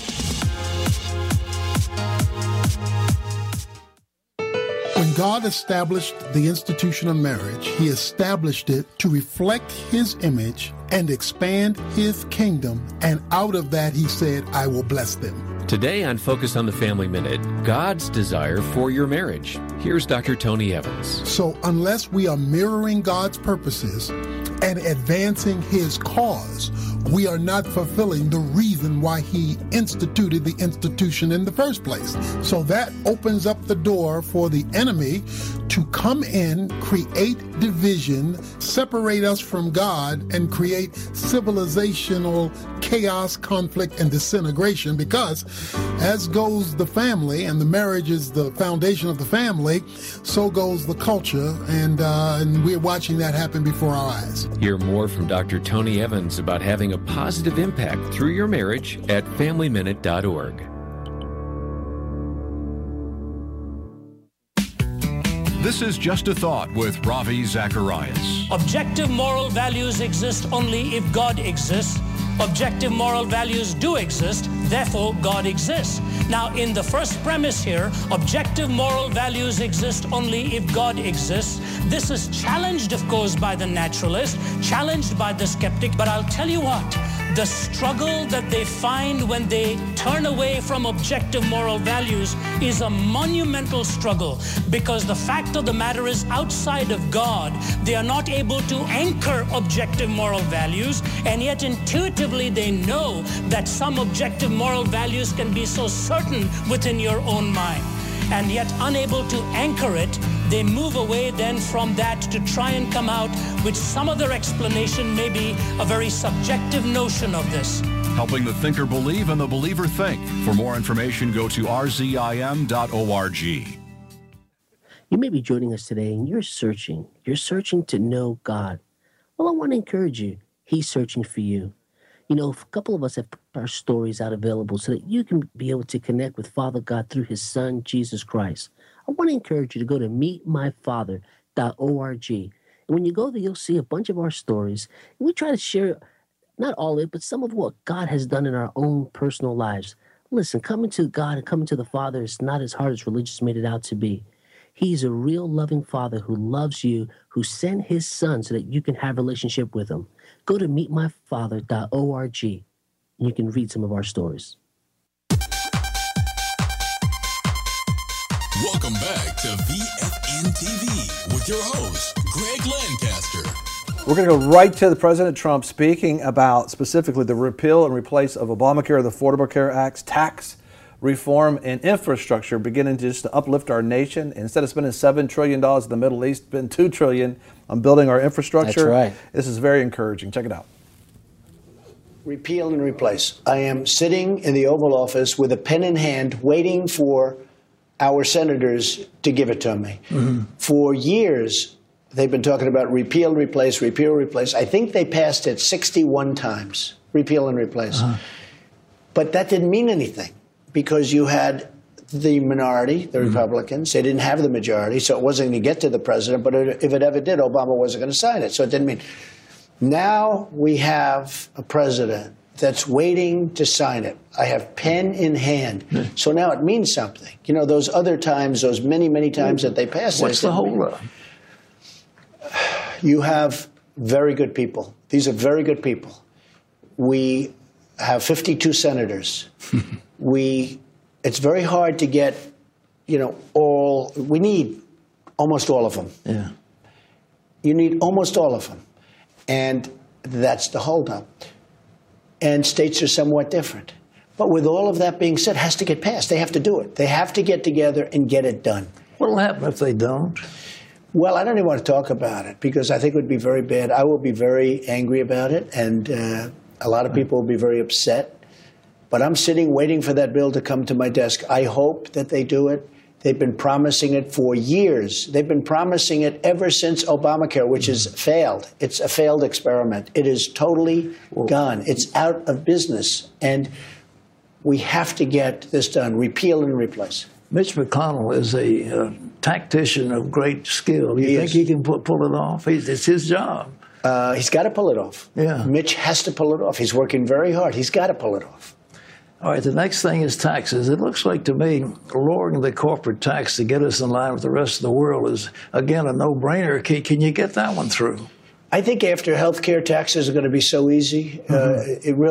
N: When God established the institution of marriage, He established it to reflect His image and expand His kingdom. And out of that, He said, I will bless them.
O: Today on Focus on the Family Minute, God's desire for your marriage. Here's Doctor Tony Evans.
N: So unless we are mirroring God's purposes and advancing his cause, we are not fulfilling the reason why he instituted the institution in the first place. So that opens up the door for the enemy to come in, create division, separate us from God, and create civilizational chaos, conflict, and disintegration, because as goes the family, and the marriage is the foundation of the family, so goes the culture, and, uh, and we're watching that happen before our eyes.
O: Hear more from Doctor Tony Evans about having a positive impact through your marriage at family minute dot org.
P: This is Just a Thought with Ravi Zacharias.
Q: Objective moral values exist only if God exists. Objective moral values do exist, therefore God exists. Now, in the first premise here, objective moral values exist only if God exists. This is challenged, of course, by the naturalist, challenged by the skeptic, but I'll tell you what, the struggle that they find when they turn away from objective moral values is a monumental struggle, because the fact of the matter is, outside of God, they are not able to anchor objective moral values, and yet intuitively they know that some objective moral values can be so certain within your own mind. And yet unable to anchor it, they move away then from that to try and come out with some other explanation, maybe a very subjective notion of this.
P: Helping the thinker believe and the believer think. For more information, go to r z i m dot org.
L: You may be joining us today and you're searching. You're searching to know God. Well, I want to encourage you. He's searching for you. You know, a couple of us have put our stories out available so that you can be able to connect with Father God through his Son, Jesus Christ. I want to encourage you to go to meet my father dot org. And when you go there, you'll see a bunch of our stories. And we try to share, not all of it, but some of what God has done in our own personal lives. Listen, coming to God and coming to the Father is not as hard as religious made it out to be. He's a real loving Father who loves you, who sent his Son so that you can have a relationship with him. Go to meet my father dot org and you can read some of our stories.
B: Welcome back to V F N T V with your host, Greg Lancaster.
A: We're going to go right to the President Trump speaking about specifically the repeal and replace of Obamacare, the Affordable Care Act, tax reform, and infrastructure, beginning to just to uplift our nation. Instead of spending seven trillion dollars in the Middle East, spend two trillion dollars on building our infrastructure.
L: That's right.
A: This is very encouraging. Check it out.
E: Repeal and replace. I am sitting in the Oval Office with a pen in hand, waiting for our senators to give it to me. Mm-hmm. For years, they've been talking about repeal, replace, repeal, replace. I think they passed it sixty-one times, repeal and replace. Uh-huh. But that didn't mean anything, because you had the minority, the mm-hmm. Republicans. They didn't have the majority, so it wasn't going to get to the president. But it, if it ever did, Obama wasn't going to sign it. So it didn't mean. Now we have a president that's waiting to sign it. I have pen in hand. Mm-hmm. So now it means something. You know, those other times, those many, many times that they passed it.
J: What's the holdup?
E: You have very good people. These are very good people. We have fifty-two senators. we, it's very hard to get, you know, all, we need almost all of them.
J: Yeah.
E: You need almost all of them. And that's the holdup. And states are somewhat different. But with all of that being said, it has to get passed. They have to do it. They have to get together and get it done.
J: What will happen if they don't?
E: Well, I don't even want to talk about it, because I think it would be very bad. I will be very angry about it, and uh, a lot of people will be very upset. But I'm sitting waiting for that bill to come to my desk. I hope that they do it. They've been promising it for years. They've been promising it ever since Obamacare, which has failed. It's a failed experiment. It is totally gone. It's out of business. And we have to get this done, repeal and replace.
J: Mitch McConnell is a uh, tactician of great skill. You he think is. he can pull, pull it off? He's, it's his job.
E: Uh, he's got to pull it off.
J: Yeah.
E: Mitch has to pull it off. He's working very hard. He's got to pull it off.
J: All right, the next thing is taxes. It looks like to me lowering the corporate tax to get us in line with the rest of the world is, again, a no-brainer. Can, can you get that one through?
E: I think after health care, taxes are going to be so easy. Mm-hmm. uh, it really,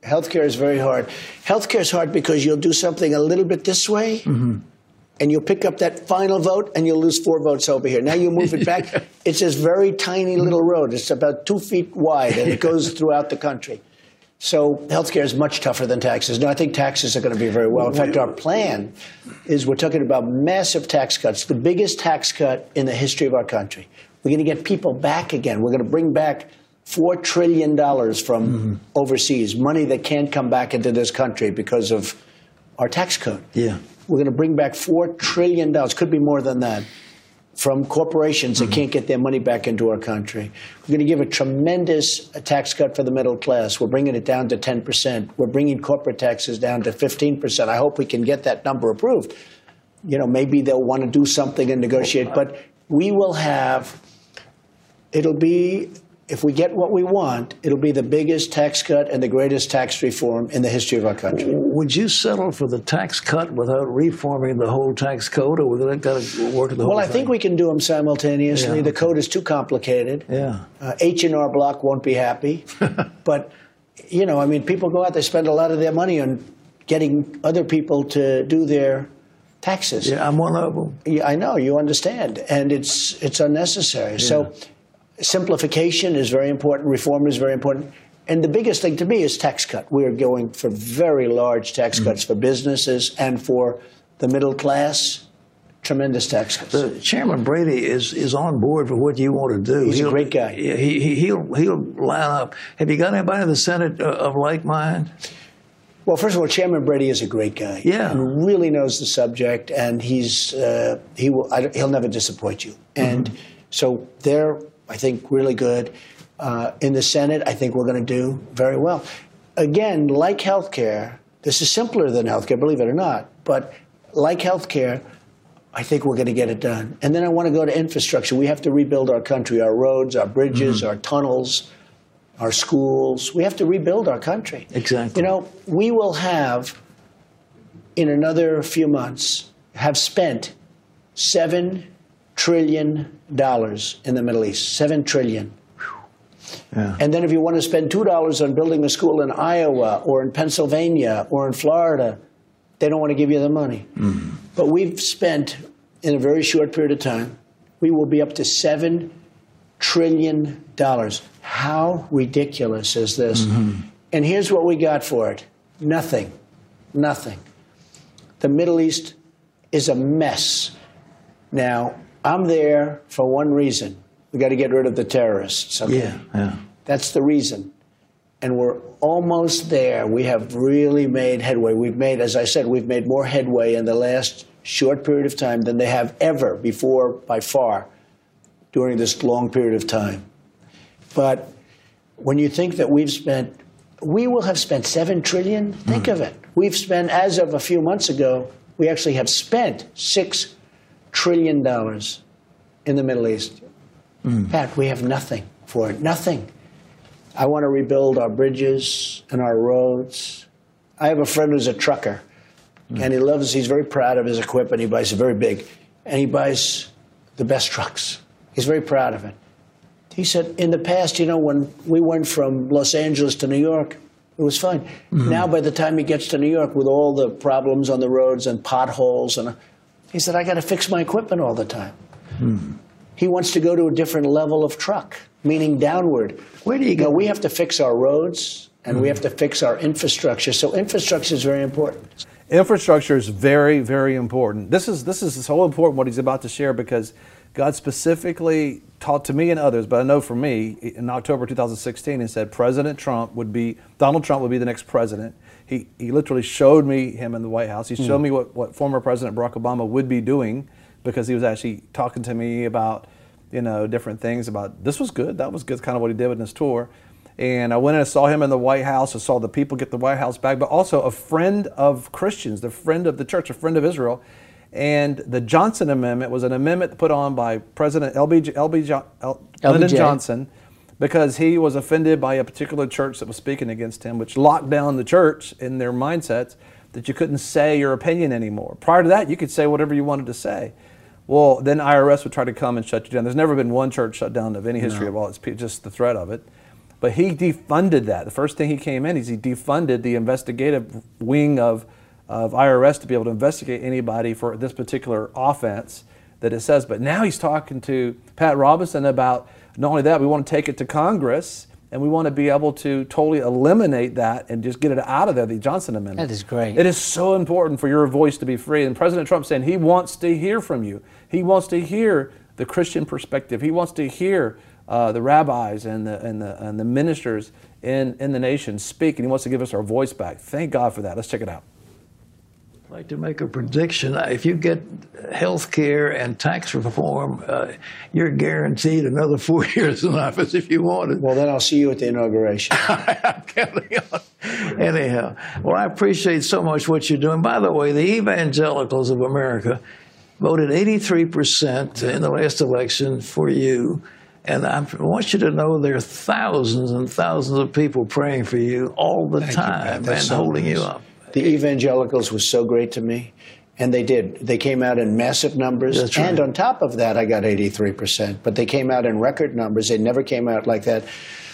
E: Healthcare is very hard. Healthcare is hard because you'll do something a little bit this way,
J: Mm-hmm.
E: and you'll pick up that final vote, and you'll lose four votes over here. Now you move it back. It's this very tiny little road. It's about two feet wide, and it goes throughout the country. So healthcare is much tougher than taxes. No, I think taxes are going to be very well. In fact, our plan is we're talking about massive tax cuts, the biggest tax cut in the history of our country. We're going to get people back again. We're going to bring back four trillion dollars from mm-hmm. overseas, money that can't come back into this country because of our tax code.
J: Yeah.
E: We're going to bring back four trillion dollars, could be more than that, from corporations that mm-hmm. can't get their money back into our country. We're going to give a tremendous tax cut for the middle class. We're bringing it down to ten percent. We're bringing corporate taxes down to fifteen percent. I hope we can get that number approved. You know, maybe they'll want to do something and negotiate, but we will have, it'll be, if we get what we want, it'll be the biggest tax cut and the greatest tax reform in the history of our country.
J: Would you settle for the tax cut without reforming the whole tax code, or we're going to work the whole
E: Well, I
J: thing?
E: think we can do them simultaneously.
J: Yeah,
E: the
J: okay.
E: code is too complicated.
J: Yeah.
E: Uh, H and R Block won't be happy. But, you know, I mean, people go out, they spend a lot of their money on getting other people to do their taxes.
J: Yeah, I'm one of them.
E: Yeah, I know, you understand. And it's, it's unnecessary.
J: Yeah.
E: So simplification is very important. Reform is very important. And the biggest thing to me is tax cut. We're going for very large tax
J: Mm-hmm.
E: cuts for businesses and for the middle class. Tremendous tax cuts.
J: The Chairman Brady is, is on board for what you want to do.
E: He's a
J: He'll-
E: great guy.
J: Yeah, he, he, he'll, he'll line up. Have you got anybody in the Senate uh, of like mind?
E: Well, first of all, Chairman Brady is a great guy.
J: Yeah.
E: And really knows the subject, and he's uh, he will I, don't- he'll never disappoint you. And
J: Mm-hmm.
E: so they're, I think, really good. Uh, in the Senate, I think we're going to do very well. Again, like healthcare, this is simpler than healthcare, believe it or not. But like healthcare, I think we're going to get it done. And then I want to go to infrastructure. We have to rebuild our country, our roads, our bridges,
J: Mm-hmm.
E: our tunnels, our schools. We have to rebuild our country.
J: Exactly.
E: You know, we will have, in another few months, have spent seven trillion dollars in the Middle East. Seven trillion.
J: Yeah.
E: And then if you want to spend two dollars on building a school in Iowa or in Pennsylvania or in Florida, they don't want to give you the money.
J: Mm-hmm.
E: But we've spent, in a very short period of time, we will be up to seven trillion dollars. How ridiculous is this?
J: Mm-hmm.
E: And here's what we got for it. Nothing. Nothing. The Middle East is a mess. Now, I'm there for one reason. We got to get rid of the terrorists. Okay?
J: Yeah, yeah.
E: That's the reason. And we're almost there. We have really made headway. We've made, as I said, we've made more headway in the last short period of time than they have ever before, by far, during this long period of time. But when you think that we've spent, we will have spent seven trillion dollars, think of it. We've spent, as of a few months ago, we actually have spent six trillion dollars in the Middle East.
J: Mm.
E: Pat, we have nothing for it, nothing. I want to rebuild our bridges and our roads. I have a friend who's a trucker, mm. and he loves, he's very proud of his equipment. He buys it very big, and he buys the best trucks. He's very proud of it. He said, in the past, you know, when we went from Los Angeles to New York, it was fine. Mm-hmm. Now, by the time he gets to New York, with all the problems on the roads and potholes, and he said, I got to fix my equipment all the time.
J: Mm.
E: He wants to go to a different level of truck, meaning downward.
J: Where do you go?
E: Now, we have to fix our roads, and mm. we have to fix our infrastructure. So infrastructure is very important.
A: Infrastructure is very, very important. This is this is so important what he's about to share, because God specifically taught to me and others, but I know for me, in October two thousand sixteen, he said President Trump would be, Donald Trump would be the next president. He he literally showed me him in the White House. He showed mm. me what, what former President Barack Obama would be doing, because he was actually talking to me about, you know, different things about, this was good, that was good, kind of what he did with his tour. And I went in and saw him in the White House. I saw the people get the White House back, but also a friend of Christians, the friend of the church, a friend of Israel. And the Johnson Amendment was an amendment put on by President L B J, L B J, L, Lyndon Johnson, because he was offended by a particular church that was speaking against him, which locked down the church in their mindsets that you couldn't say your opinion anymore. Prior to that, you could say whatever you wanted to say. Well, then I R S would try to come and shut you down. There's never been one church shut down of any history
J: No.
A: of all. It's just the threat of it. But he defunded that. The first thing he came in is he defunded the investigative wing of, of I R S to be able to investigate anybody for this particular offense that it says. But now he's talking to Pat Robertson about not only that, we want to take it to Congress and we want to be able to totally eliminate that and just get it out of there, the Johnson Amendment.
R: That is great.
A: It is so important for your voice to be free. And President Trump saying he wants to hear from you. He wants to hear the Christian perspective. He wants to hear uh, the rabbis and the, and the, and the ministers in, in the nation speak, and he wants to give us our voice back. Thank God for that. Let's check it out.
J: I'd like to make a prediction. If you get health care and tax reform, uh, you're guaranteed another four years in office if you want it.
E: Well, then I'll see you at the inauguration.
J: I'm counting on. Anyhow, well, I appreciate so much what you're doing. By the way, the evangelicals of America voted eighty-three percent in the last election for you. And I want you to know there are thousands and thousands of people praying for you all the
E: Thank
J: time
E: you,
J: and
E: so
J: holding
E: nice.
J: you up.
E: The evangelicals were so great to me, and they did. They came out in massive numbers,
J: That's right.
E: and on top of that, I got eighty-three percent. But they came out in record numbers. They never came out like that.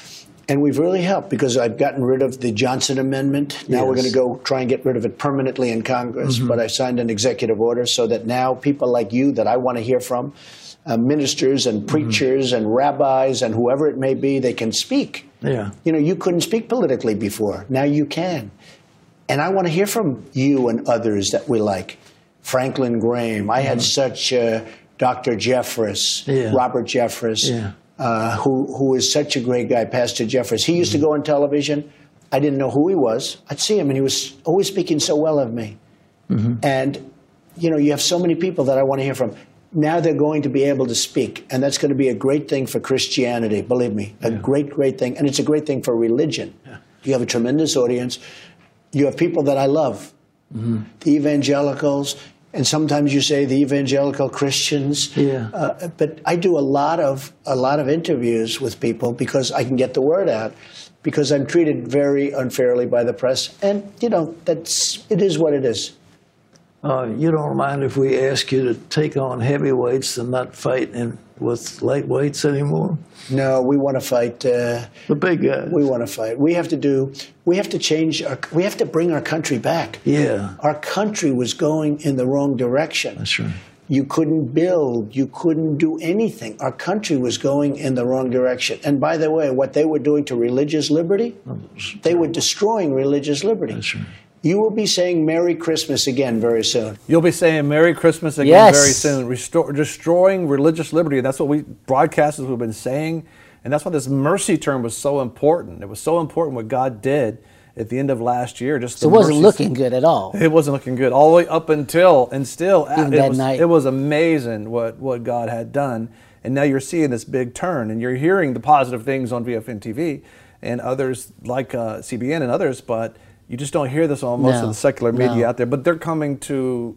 E: And we've really helped because I've gotten rid of the Johnson Amendment. Now
J: Yes.
E: we're going to go try and get rid of it permanently in Congress.
J: Mhm.
E: But I signed an executive order so that now people like you that I want to hear from, uh, ministers and preachers and rabbis and whoever it may be, they can speak.
J: Yeah.
E: You know, you couldn't speak politically before. Now you can. And I want to hear from you and others that we like. Franklin Graham. I had
J: Mhm.
E: such uh, Doctor Jeffress,
J: Yeah.
E: Robert Jeffress,
J: Yeah.
E: uh, who, who is such a great guy, Pastor Jeffress. He used to go on television. I didn't know who he was. I'd see him, and he was always speaking so well of me.
J: Mm-hmm.
E: And, you know, you have so many people that I want to hear from. Now they're going to be able to speak, and that's going to be a great thing for Christianity, believe me, a great, great thing. And it's a great thing for religion. You have a tremendous audience. You have people that I love,
J: Mm-hmm.
E: the evangelicals, and sometimes you say the evangelical Christians.
J: Yeah.
E: Uh, but I do a lot of a lot of interviews with people because I can get the word out, because I'm treated very unfairly by the press, and you know that's it is what it is.
J: Uh, you don't mind if we ask you to take on heavyweights and not fight in, with lightweights anymore?
E: No, we want to fight. Uh,
J: the big guys.
E: We want to fight. We have to do. We have to change. Our, we have to bring our country back.
J: Yeah.
E: Our country was going in the wrong direction.
J: That's right.
E: You couldn't build. You couldn't do anything. Our country was going in the wrong direction. And by the way, what they were doing to religious liberty, they were destroying religious liberty.
J: That's right.
E: You will be saying Merry Christmas again very soon.
A: You'll be saying Merry Christmas again
E: Yes.
A: very soon. Restore, destroying religious liberty. That's what we broadcasters have been saying. And that's why this mercy term was so important. It was so important what God did at the end of last year. Just
R: So
A: the
R: it wasn't
A: mercy-
R: looking good at all.
A: It wasn't looking good all the way up until, and still,
R: Even
A: it,
R: that
A: was,
R: night.
A: it was amazing what, what God had done. And now you're seeing this big turn, and you're hearing the positive things on V F N T V and others like uh, C B N and others, but you just don't hear this on most
R: No,
A: of the secular media
R: no.
A: out there. But they're coming to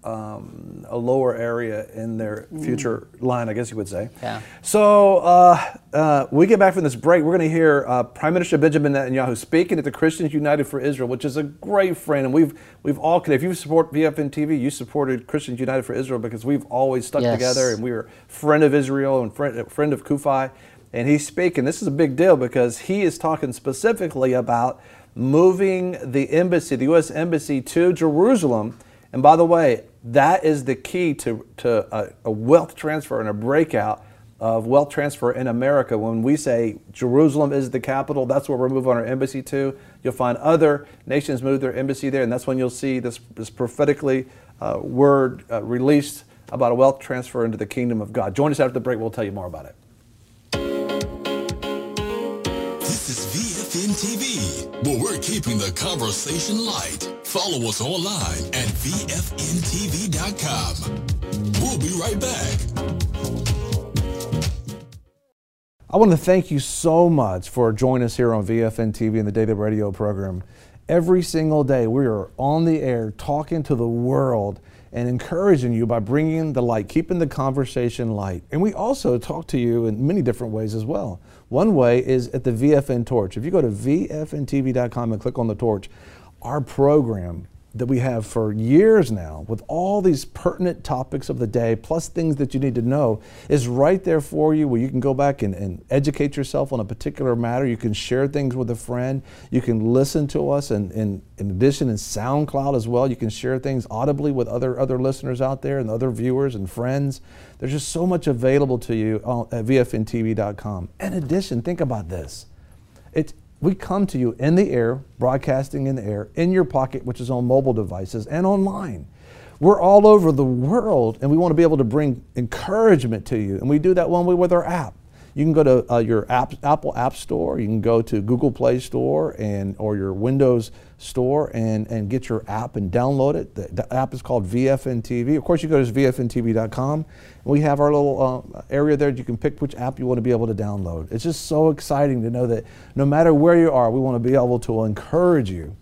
A: um, a lower area in their future line, I guess you would say.
R: Yeah.
A: So uh, uh, we get back from this break, we're going to hear uh, Prime Minister Benjamin Netanyahu speaking at the Christians United for Israel, which is a great friend, and we've we've all if you support V F N T V, you supported Christians United for Israel because we've always stuck
R: Yes.
A: together, and we were friend of Israel and friend friend of Kufi, and he's speaking. This is a big deal because he is talking specifically about moving the embassy, the U S embassy, to Jerusalem. And by the way, that is the key to, to a, a wealth transfer and a breakout of wealth transfer in America. When we say Jerusalem is the capital, that's where we're moving our embassy to. You'll find other nations move their embassy there, and that's when you'll see this, this prophetically uh, word uh, released about a wealth transfer into the kingdom of God. Join us after the break. We'll tell you more about it.
B: This is V F N T V, where we're keeping the conversation light. Follow us online at V F N T V dot com. We'll be right back.
A: I want to thank you so much for joining us here on V F N T V and the Daily Radio program. Every single day we are on the air talking to the world and encouraging you by bringing the light, keeping the conversation light. And we also talk to you in many different ways as well. One way is at the V F N Torch. If you go to V F N T V dot com and click on the torch, our program that we have for years now with all these pertinent topics of the day, plus things that you need to know, is right there for you where you can go back and, and educate yourself on a particular matter. You can share things with a friend. You can listen to us, and, and in addition in SoundCloud as well. You can share things audibly with other, other listeners out there and other viewers and friends. There's just so much available to you at V F N T V dot com. In addition, think about this. It's We come to you in the air, broadcasting in the air, in your pocket, which is on mobile devices, and online. We're all over the world, and we want to be able to bring encouragement to you, and we do that one way with our app. You can go to uh, your app, Apple App Store, you can go to Google Play Store and or your Windows Store and, and get your app and download it. The, the app is called V F N T V. Of course, you go to V F N T V dot com, and we have our little uh, area there. You can pick which app you want to be able to download. It's just so exciting to know that no matter where you are, we want to be able to encourage you.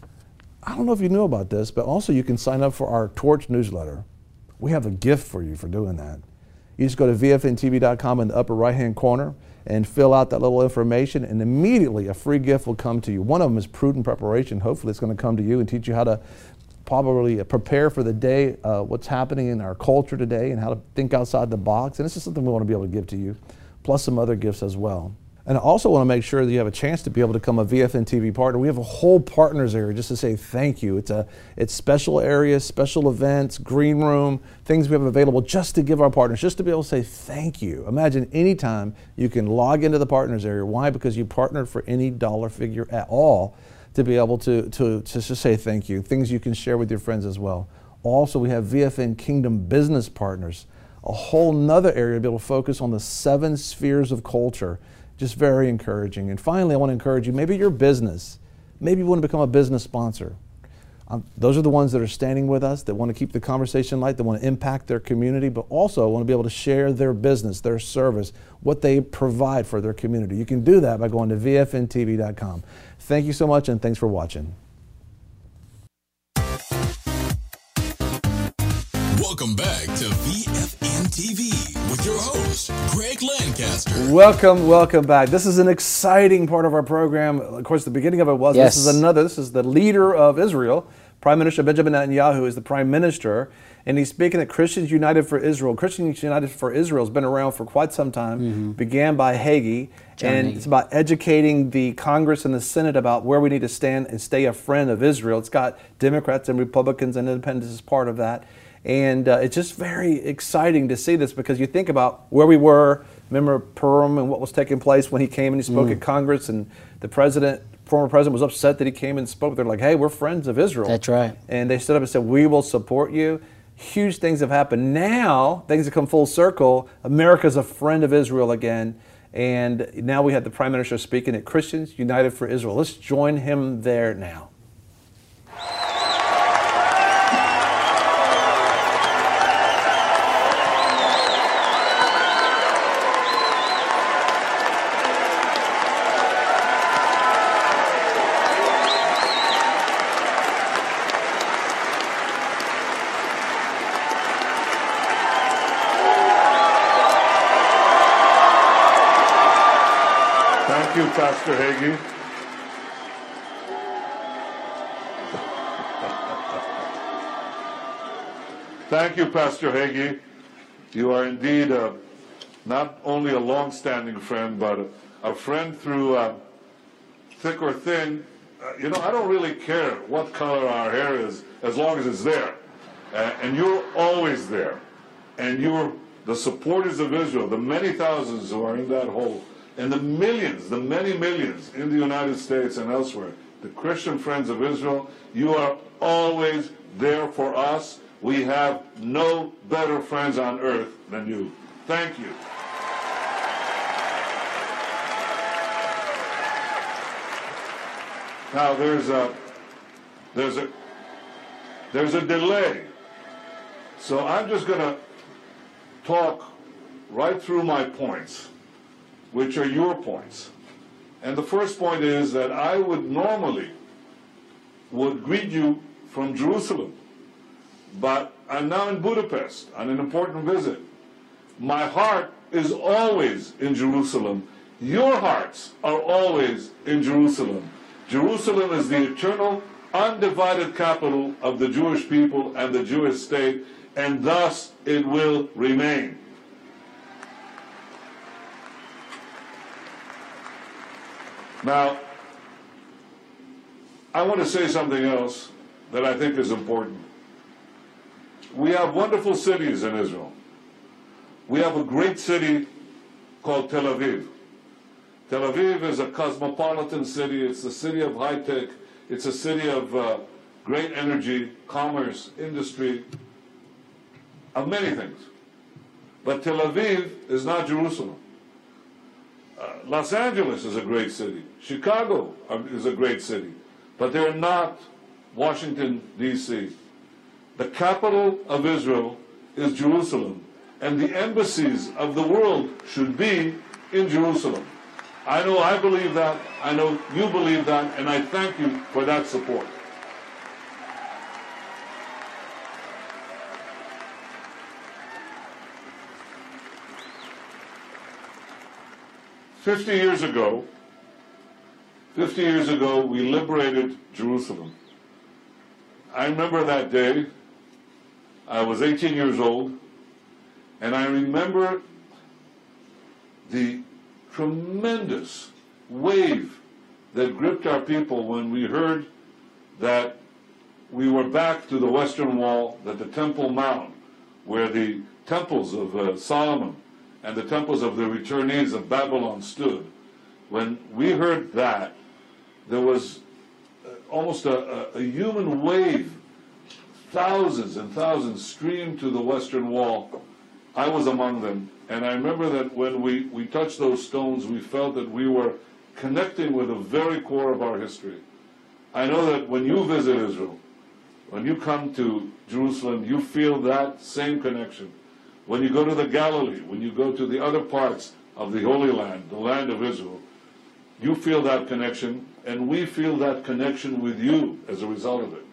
A: I don't know if you knew about this, but also you can sign up for our Torch newsletter. We have a gift for you for doing that. You just go to V F N T V dot com in the upper right-hand corner and fill out that little information, and immediately a free gift will come to you. One of them is Prudent Preparation. Hopefully it's going to come to you and teach you how to probably prepare for the day, uh, what's happening in our culture today, and how to think outside the box. And this is something we want to be able to give to you, plus some other gifts as well. And I also want to make sure that you have a chance to be able to become a V F N T V partner. We have a whole partners area just to say thank you. It's a it's special areas, special events, green room, things we have available just to give our partners, just to be able to say thank you. Imagine anytime you can log into the partners area. Why? Because you partnered for any dollar figure at all to be able to, to, to just say thank you. Things you can share with your friends as well. Also, we have V F N Kingdom Business Partners, a whole nother area to be able to focus on the seven spheres of culture. Just very encouraging. And finally, I want to encourage you, maybe your business, maybe you want to become a business sponsor. Um, those are the ones that are standing with us, that want to keep the conversation light, that want to impact their community, but also want to be able to share their business, their service, what they provide for their community. You can do that by going to V F N T V dot com. Thank you so much, and thanks for watching.
B: Welcome back to V F N T V with your host, Greg Lancaster.
A: Welcome, welcome back. This is an exciting part of our program. Of course, the beginning of it was,
R: yes.
A: This is another, this is the leader of Israel. Prime Minister Benjamin Netanyahu is the Prime Minister, and he's speaking at Christians United for Israel. Christians United for Israel has been around for quite some time, mm-hmm. began by Hagee, John and Hagee. It's about educating the Congress and the Senate about where we need to stand and stay a friend of Israel. It's got Democrats and Republicans and independents as part of that. And uh, it's just very exciting to see this, because you think about where we were, remember Purim and what was taking place when he came and he spoke mm. at Congress, and the president, former president, was upset that he came and spoke. They're like, hey, we're friends of Israel.
R: That's right.
A: And they stood up and said, we will support you. Huge things have happened. Now, things have come full circle. America's a friend of Israel again. And now we have the Prime Minister speaking at Christians United for Israel. Let's join him there now.
H: Thank you, Pastor Hagee. Thank you, Pastor Hagee. You are indeed a, not only a long-standing friend, but a, a friend through uh, thick or thin. Uh, you know, I don't really care what color our hair is, as long as it's there. Uh, and you're always there. And you're the supporters of Israel, the many thousands who are in that hole, and the millions, the many millions in the United States and elsewhere, the Christian friends of Israel, you are always there for us. We have no better friends on earth than you. Thank you. Now there's a there's a there's a delay. So I'm just going to talk right through my points, which are your points. And the first point is that I would normally would greet you from Jerusalem, but I'm now in Budapest on an important visit. My heart is always in Jerusalem. Your hearts are always in Jerusalem. Jerusalem is the eternal undivided capital of the Jewish people and the Jewish state, and thus it will remain. Now, I want to say something else that I think is important. We have wonderful cities in Israel. We have a great city called Tel Aviv. Tel Aviv is a cosmopolitan city. It's a city of high tech. It's a city of uh, great energy, commerce, industry, of many things. But Tel Aviv is not Jerusalem. Uh, Los Angeles is a great city. Chicago is a great city. But they're not Washington, D C The capital of Israel is Jerusalem, and the embassies of the world should be in Jerusalem. I know I believe that, I know you believe that, and I thank you for that support. Fifty years ago, fifty years ago, we liberated Jerusalem. I remember that day. I was eighteen years old, and I remember the tremendous wave that gripped our people when we heard that we were back to the Western Wall, that the Temple Mount, where the temples of uh, Solomon and the temples of the returnees of Babylon stood. When we heard that, there was uh, almost a, a, a human wave. Thousands and thousands streamed to the Western Wall. I was among them. And I remember that when we, we touched those stones, we felt that we were connecting with the very core of our history. I know that when you visit Israel, when you come to Jerusalem, you feel that same connection. When you go to the Galilee, when you go to the other parts of the Holy Land, the land of Israel, you feel that connection, and we feel that connection with you as a result of it.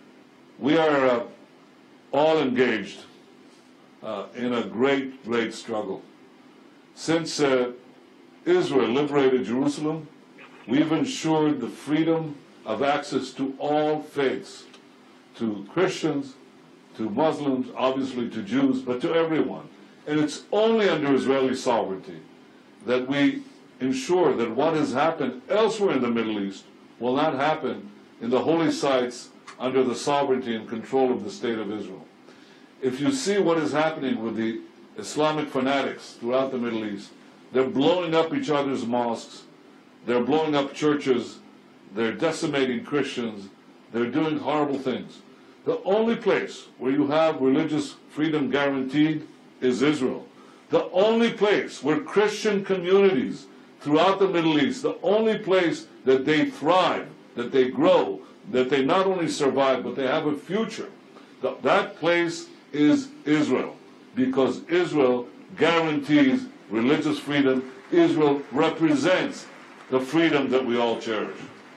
H: We are uh, all engaged uh, in a great, great struggle. Since uh, Israel liberated Jerusalem, we've ensured the freedom of access to all faiths, to Christians, to Muslims, obviously to Jews, but to everyone. And it's only under Israeli sovereignty that we ensure that what has happened elsewhere in the Middle East will not happen in the holy sites under the sovereignty and control of the State of Israel. If you see what is happening with the Islamic fanatics throughout the Middle East, they're blowing up each other's mosques, they're blowing up churches, they're decimating Christians, they're doing horrible things. The only place where you have religious freedom guaranteed is Israel. The only place where Christian communities throughout the Middle East, the only place that they thrive, that they grow, that they not only survive, but they have a future, Th- that place is Israel. Because Israel guarantees religious freedom. Israel represents the freedom that we all cherish.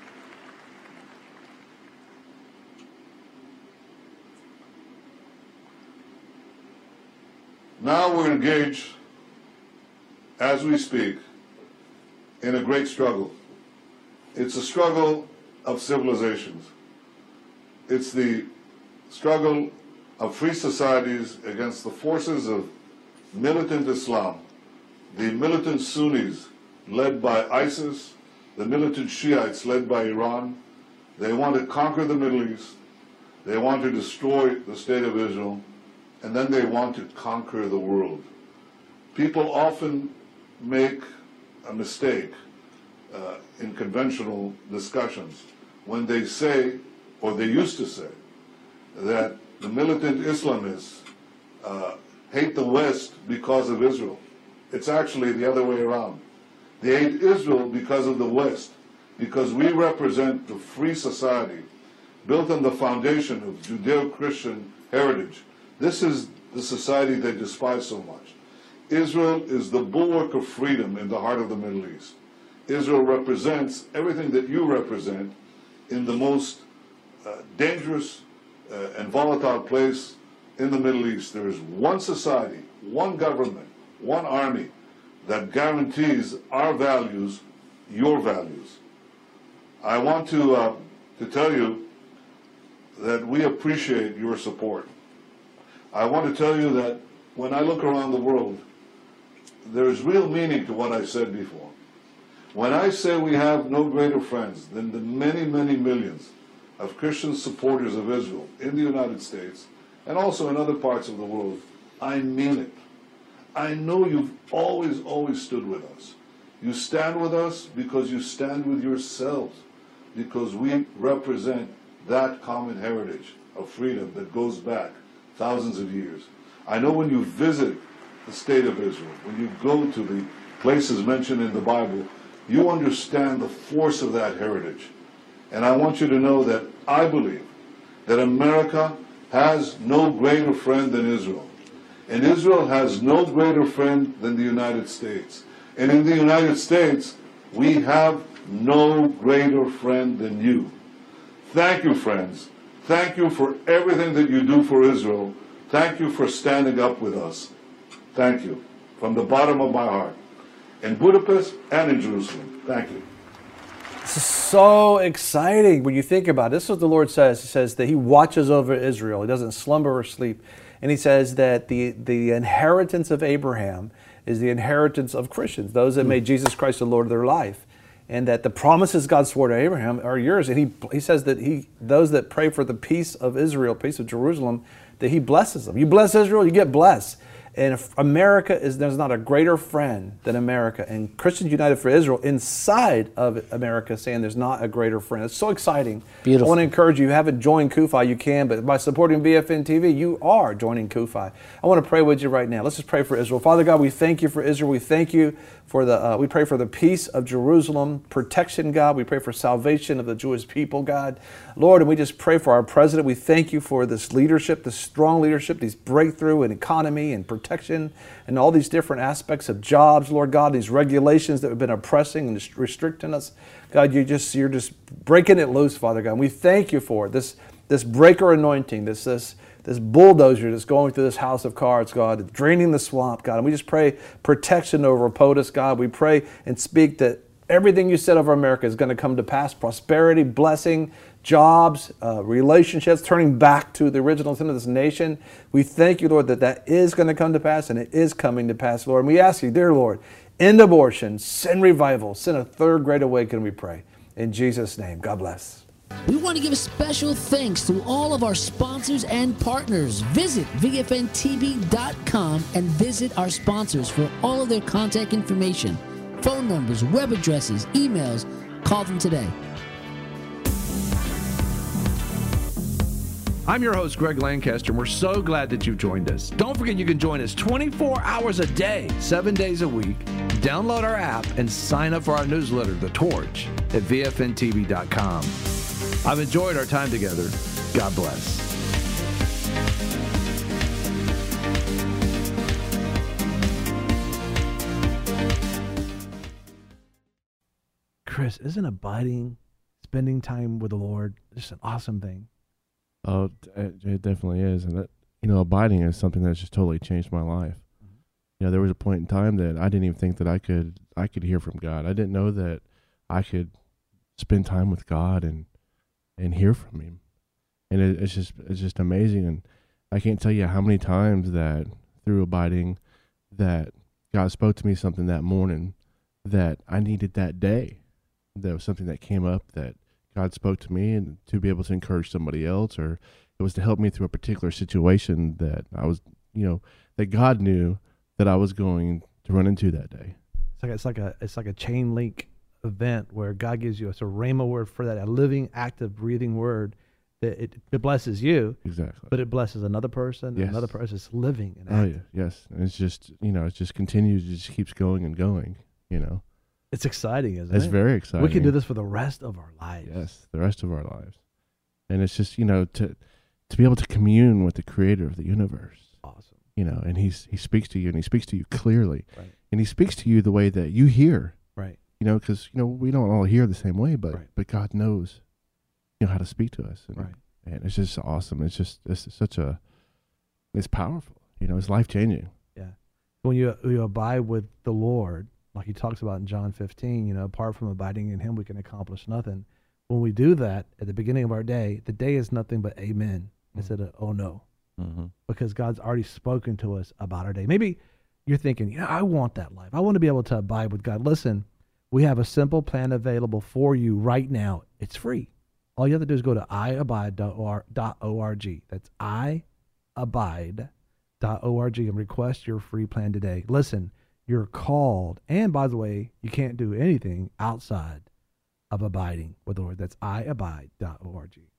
H: Now we're engaged, as we speak, in a great struggle. It's a struggle of civilizations. It's the struggle of free societies against the forces of militant Islam, the militant Sunnis led by ISIS, the militant Shiites led by Iran. They want to conquer the Middle East. They want to destroy the State of Israel. And then they want to conquer the world. People often make a mistake uh, in conventional discussions when they say, or they used to say, that the militant Islamists uh, hate the West because of Israel. It's actually the other way around. They hate Israel because of the West, because we represent the free society built on the foundation of Judeo-Christian heritage. This is the society they despise so much. Israel is the bulwark of freedom in the heart of the Middle East. Israel represents everything that you represent in the most uh, dangerous uh, and volatile place in the Middle East. There is one society, one government, one army that guarantees our values, your values. I want to, uh, to tell you that we appreciate your support. I want to tell you that when I look around the world, there's real meaning to what I said before. When I say we have no greater friends than the many, many millions of Christian supporters of Israel in the United States and also in other parts of the world, I mean it. I know you've always, always stood with us. You stand with us because you stand with yourselves, because we represent that common heritage of freedom that goes back thousands of years. I know when you visit the state of Israel, when you go to the places mentioned in the Bible, you understand the force of that heritage. And I want you to know that I believe that America has no greater friend than Israel. And Israel has no greater friend than the United States. And in the United States, we have no greater friend than you. Thank you, friends. Thank you for everything that you do for Israel. Thank you for standing up with us. Thank you. From the bottom of my heart. In Budapest and in Jerusalem. Thank you.
A: This is so exciting when you think about it. This is what the Lord says. He says that He watches over Israel. He doesn't slumber or sleep. And He says that the, the inheritance of Abraham is the inheritance of Christians, those that made Jesus Christ the Lord of their life. And that the promises God swore to Abraham are yours. And he, he says that he, those that pray for the peace of Israel, peace of Jerusalem, that He blesses them. You bless Israel, you get blessed. And if America is, there's not a greater friend than America. And Christians United for Israel inside of America saying there's not a greater friend. It's so exciting.
L: Beautiful.
A: I want to encourage you, if you haven't joined C U F I, you can, but by supporting V F N T V, you are joining C U F I. I want to pray with you right now. Let's just pray for Israel. Father God, we thank you for Israel. We thank you for the, uh, we pray for the peace of Jerusalem, protection, God. We pray for salvation of the Jewish people, God. Lord, and we just pray for our president. We thank you for this leadership, this strong leadership, these breakthrough in economy and protection and all these different aspects of jobs, Lord God, these regulations that have been oppressing and restricting us. God, you just, you're just breaking it loose, Father God. And we thank you for it. This, this breaker anointing, this, this, this bulldozer that's going through this house of cards, God, draining the swamp, God. And we just pray protection over POTUS, God. We pray and speak that everything you said over America is going to come to pass. Prosperity, blessing, jobs, uh, relationships, turning back to the original sin of this nation. We thank you, Lord, that that is going to come to pass, and it is coming to pass, Lord. And we ask you, dear Lord, end abortion, send revival, send a third great awakening, we pray. In Jesus' name, God bless.
L: We want to give a special thanks to all of our sponsors and partners. Visit V F N T V dot com and visit our sponsors for all of their contact information, phone numbers, web addresses, emails. Call them today.
A: I'm your host, Greg Lancaster, and we're so glad that you've joined us. Don't forget you can join us twenty-four hours a day, seven days a week. Download our app and sign up for our newsletter, The Torch, at V F N T V dot com. I've enjoyed our time together. God bless. Chris, isn't abiding, spending time with the Lord, just an awesome thing?
R: Oh, it, it definitely is. And that, you know, abiding is something that's just totally changed my life. Mm-hmm. You know, there was a point in time that I didn't even think that I could, I could hear from God. I didn't know that I could spend time with God and, and hear from Him. And it, it's just, it's just amazing. And I can't tell you how many times that through abiding that God spoke to me something that morning that I needed that day. There was something that came up that God spoke to me, and to be able to encourage somebody else, or it was to help me through a particular situation that I was, you know, that God knew that I was going to run into that day.
A: It's like it's like a it's like a chain link event where God gives you a sort of rhema word for that, a living, active, breathing word that it, it blesses you,
R: exactly,
A: but it blesses another person,
R: yes.
A: another person. It's living and
R: oh
A: active.
R: yeah, yes, and it's just, you know, it just continues, it just keeps going and going, you know.
A: It's exciting, isn't
R: it's
A: it?
R: It's very exciting.
A: We can do this for the rest of our lives.
R: Yes, the rest of our lives. And it's just, you know, to to be able to commune with the creator of the universe.
A: Awesome.
R: You know, and he's he speaks to you, and he speaks to you clearly.
A: Right.
R: And he speaks to you the way that you hear.
A: Right.
R: You know, because, you know, we don't all hear the same way, but
A: right.
R: but God knows, you know, how to speak to us. And,
A: right.
R: And it's just awesome. It's just, it's such a, it's powerful. You know, it's life-changing.
A: Yeah. When you, you abide with the Lord, like He talks about in John fifteen, you know, apart from abiding in Him, we can accomplish nothing. when we do that at the beginning of our day, the day is nothing but amen mm-hmm. instead of oh no. Mm-hmm. Because God's already spoken to us about our day. Maybe you're thinking, yeah, I want that life. I want to be able to abide with God. Listen, we have a simple plan available for you right now. It's free. All you have to do is go to i abide dot org. That's i abide dot org and request your free plan today. Listen, you're called. And by the way, you can't do anything outside of abiding with the Lord. That's i abide dot org.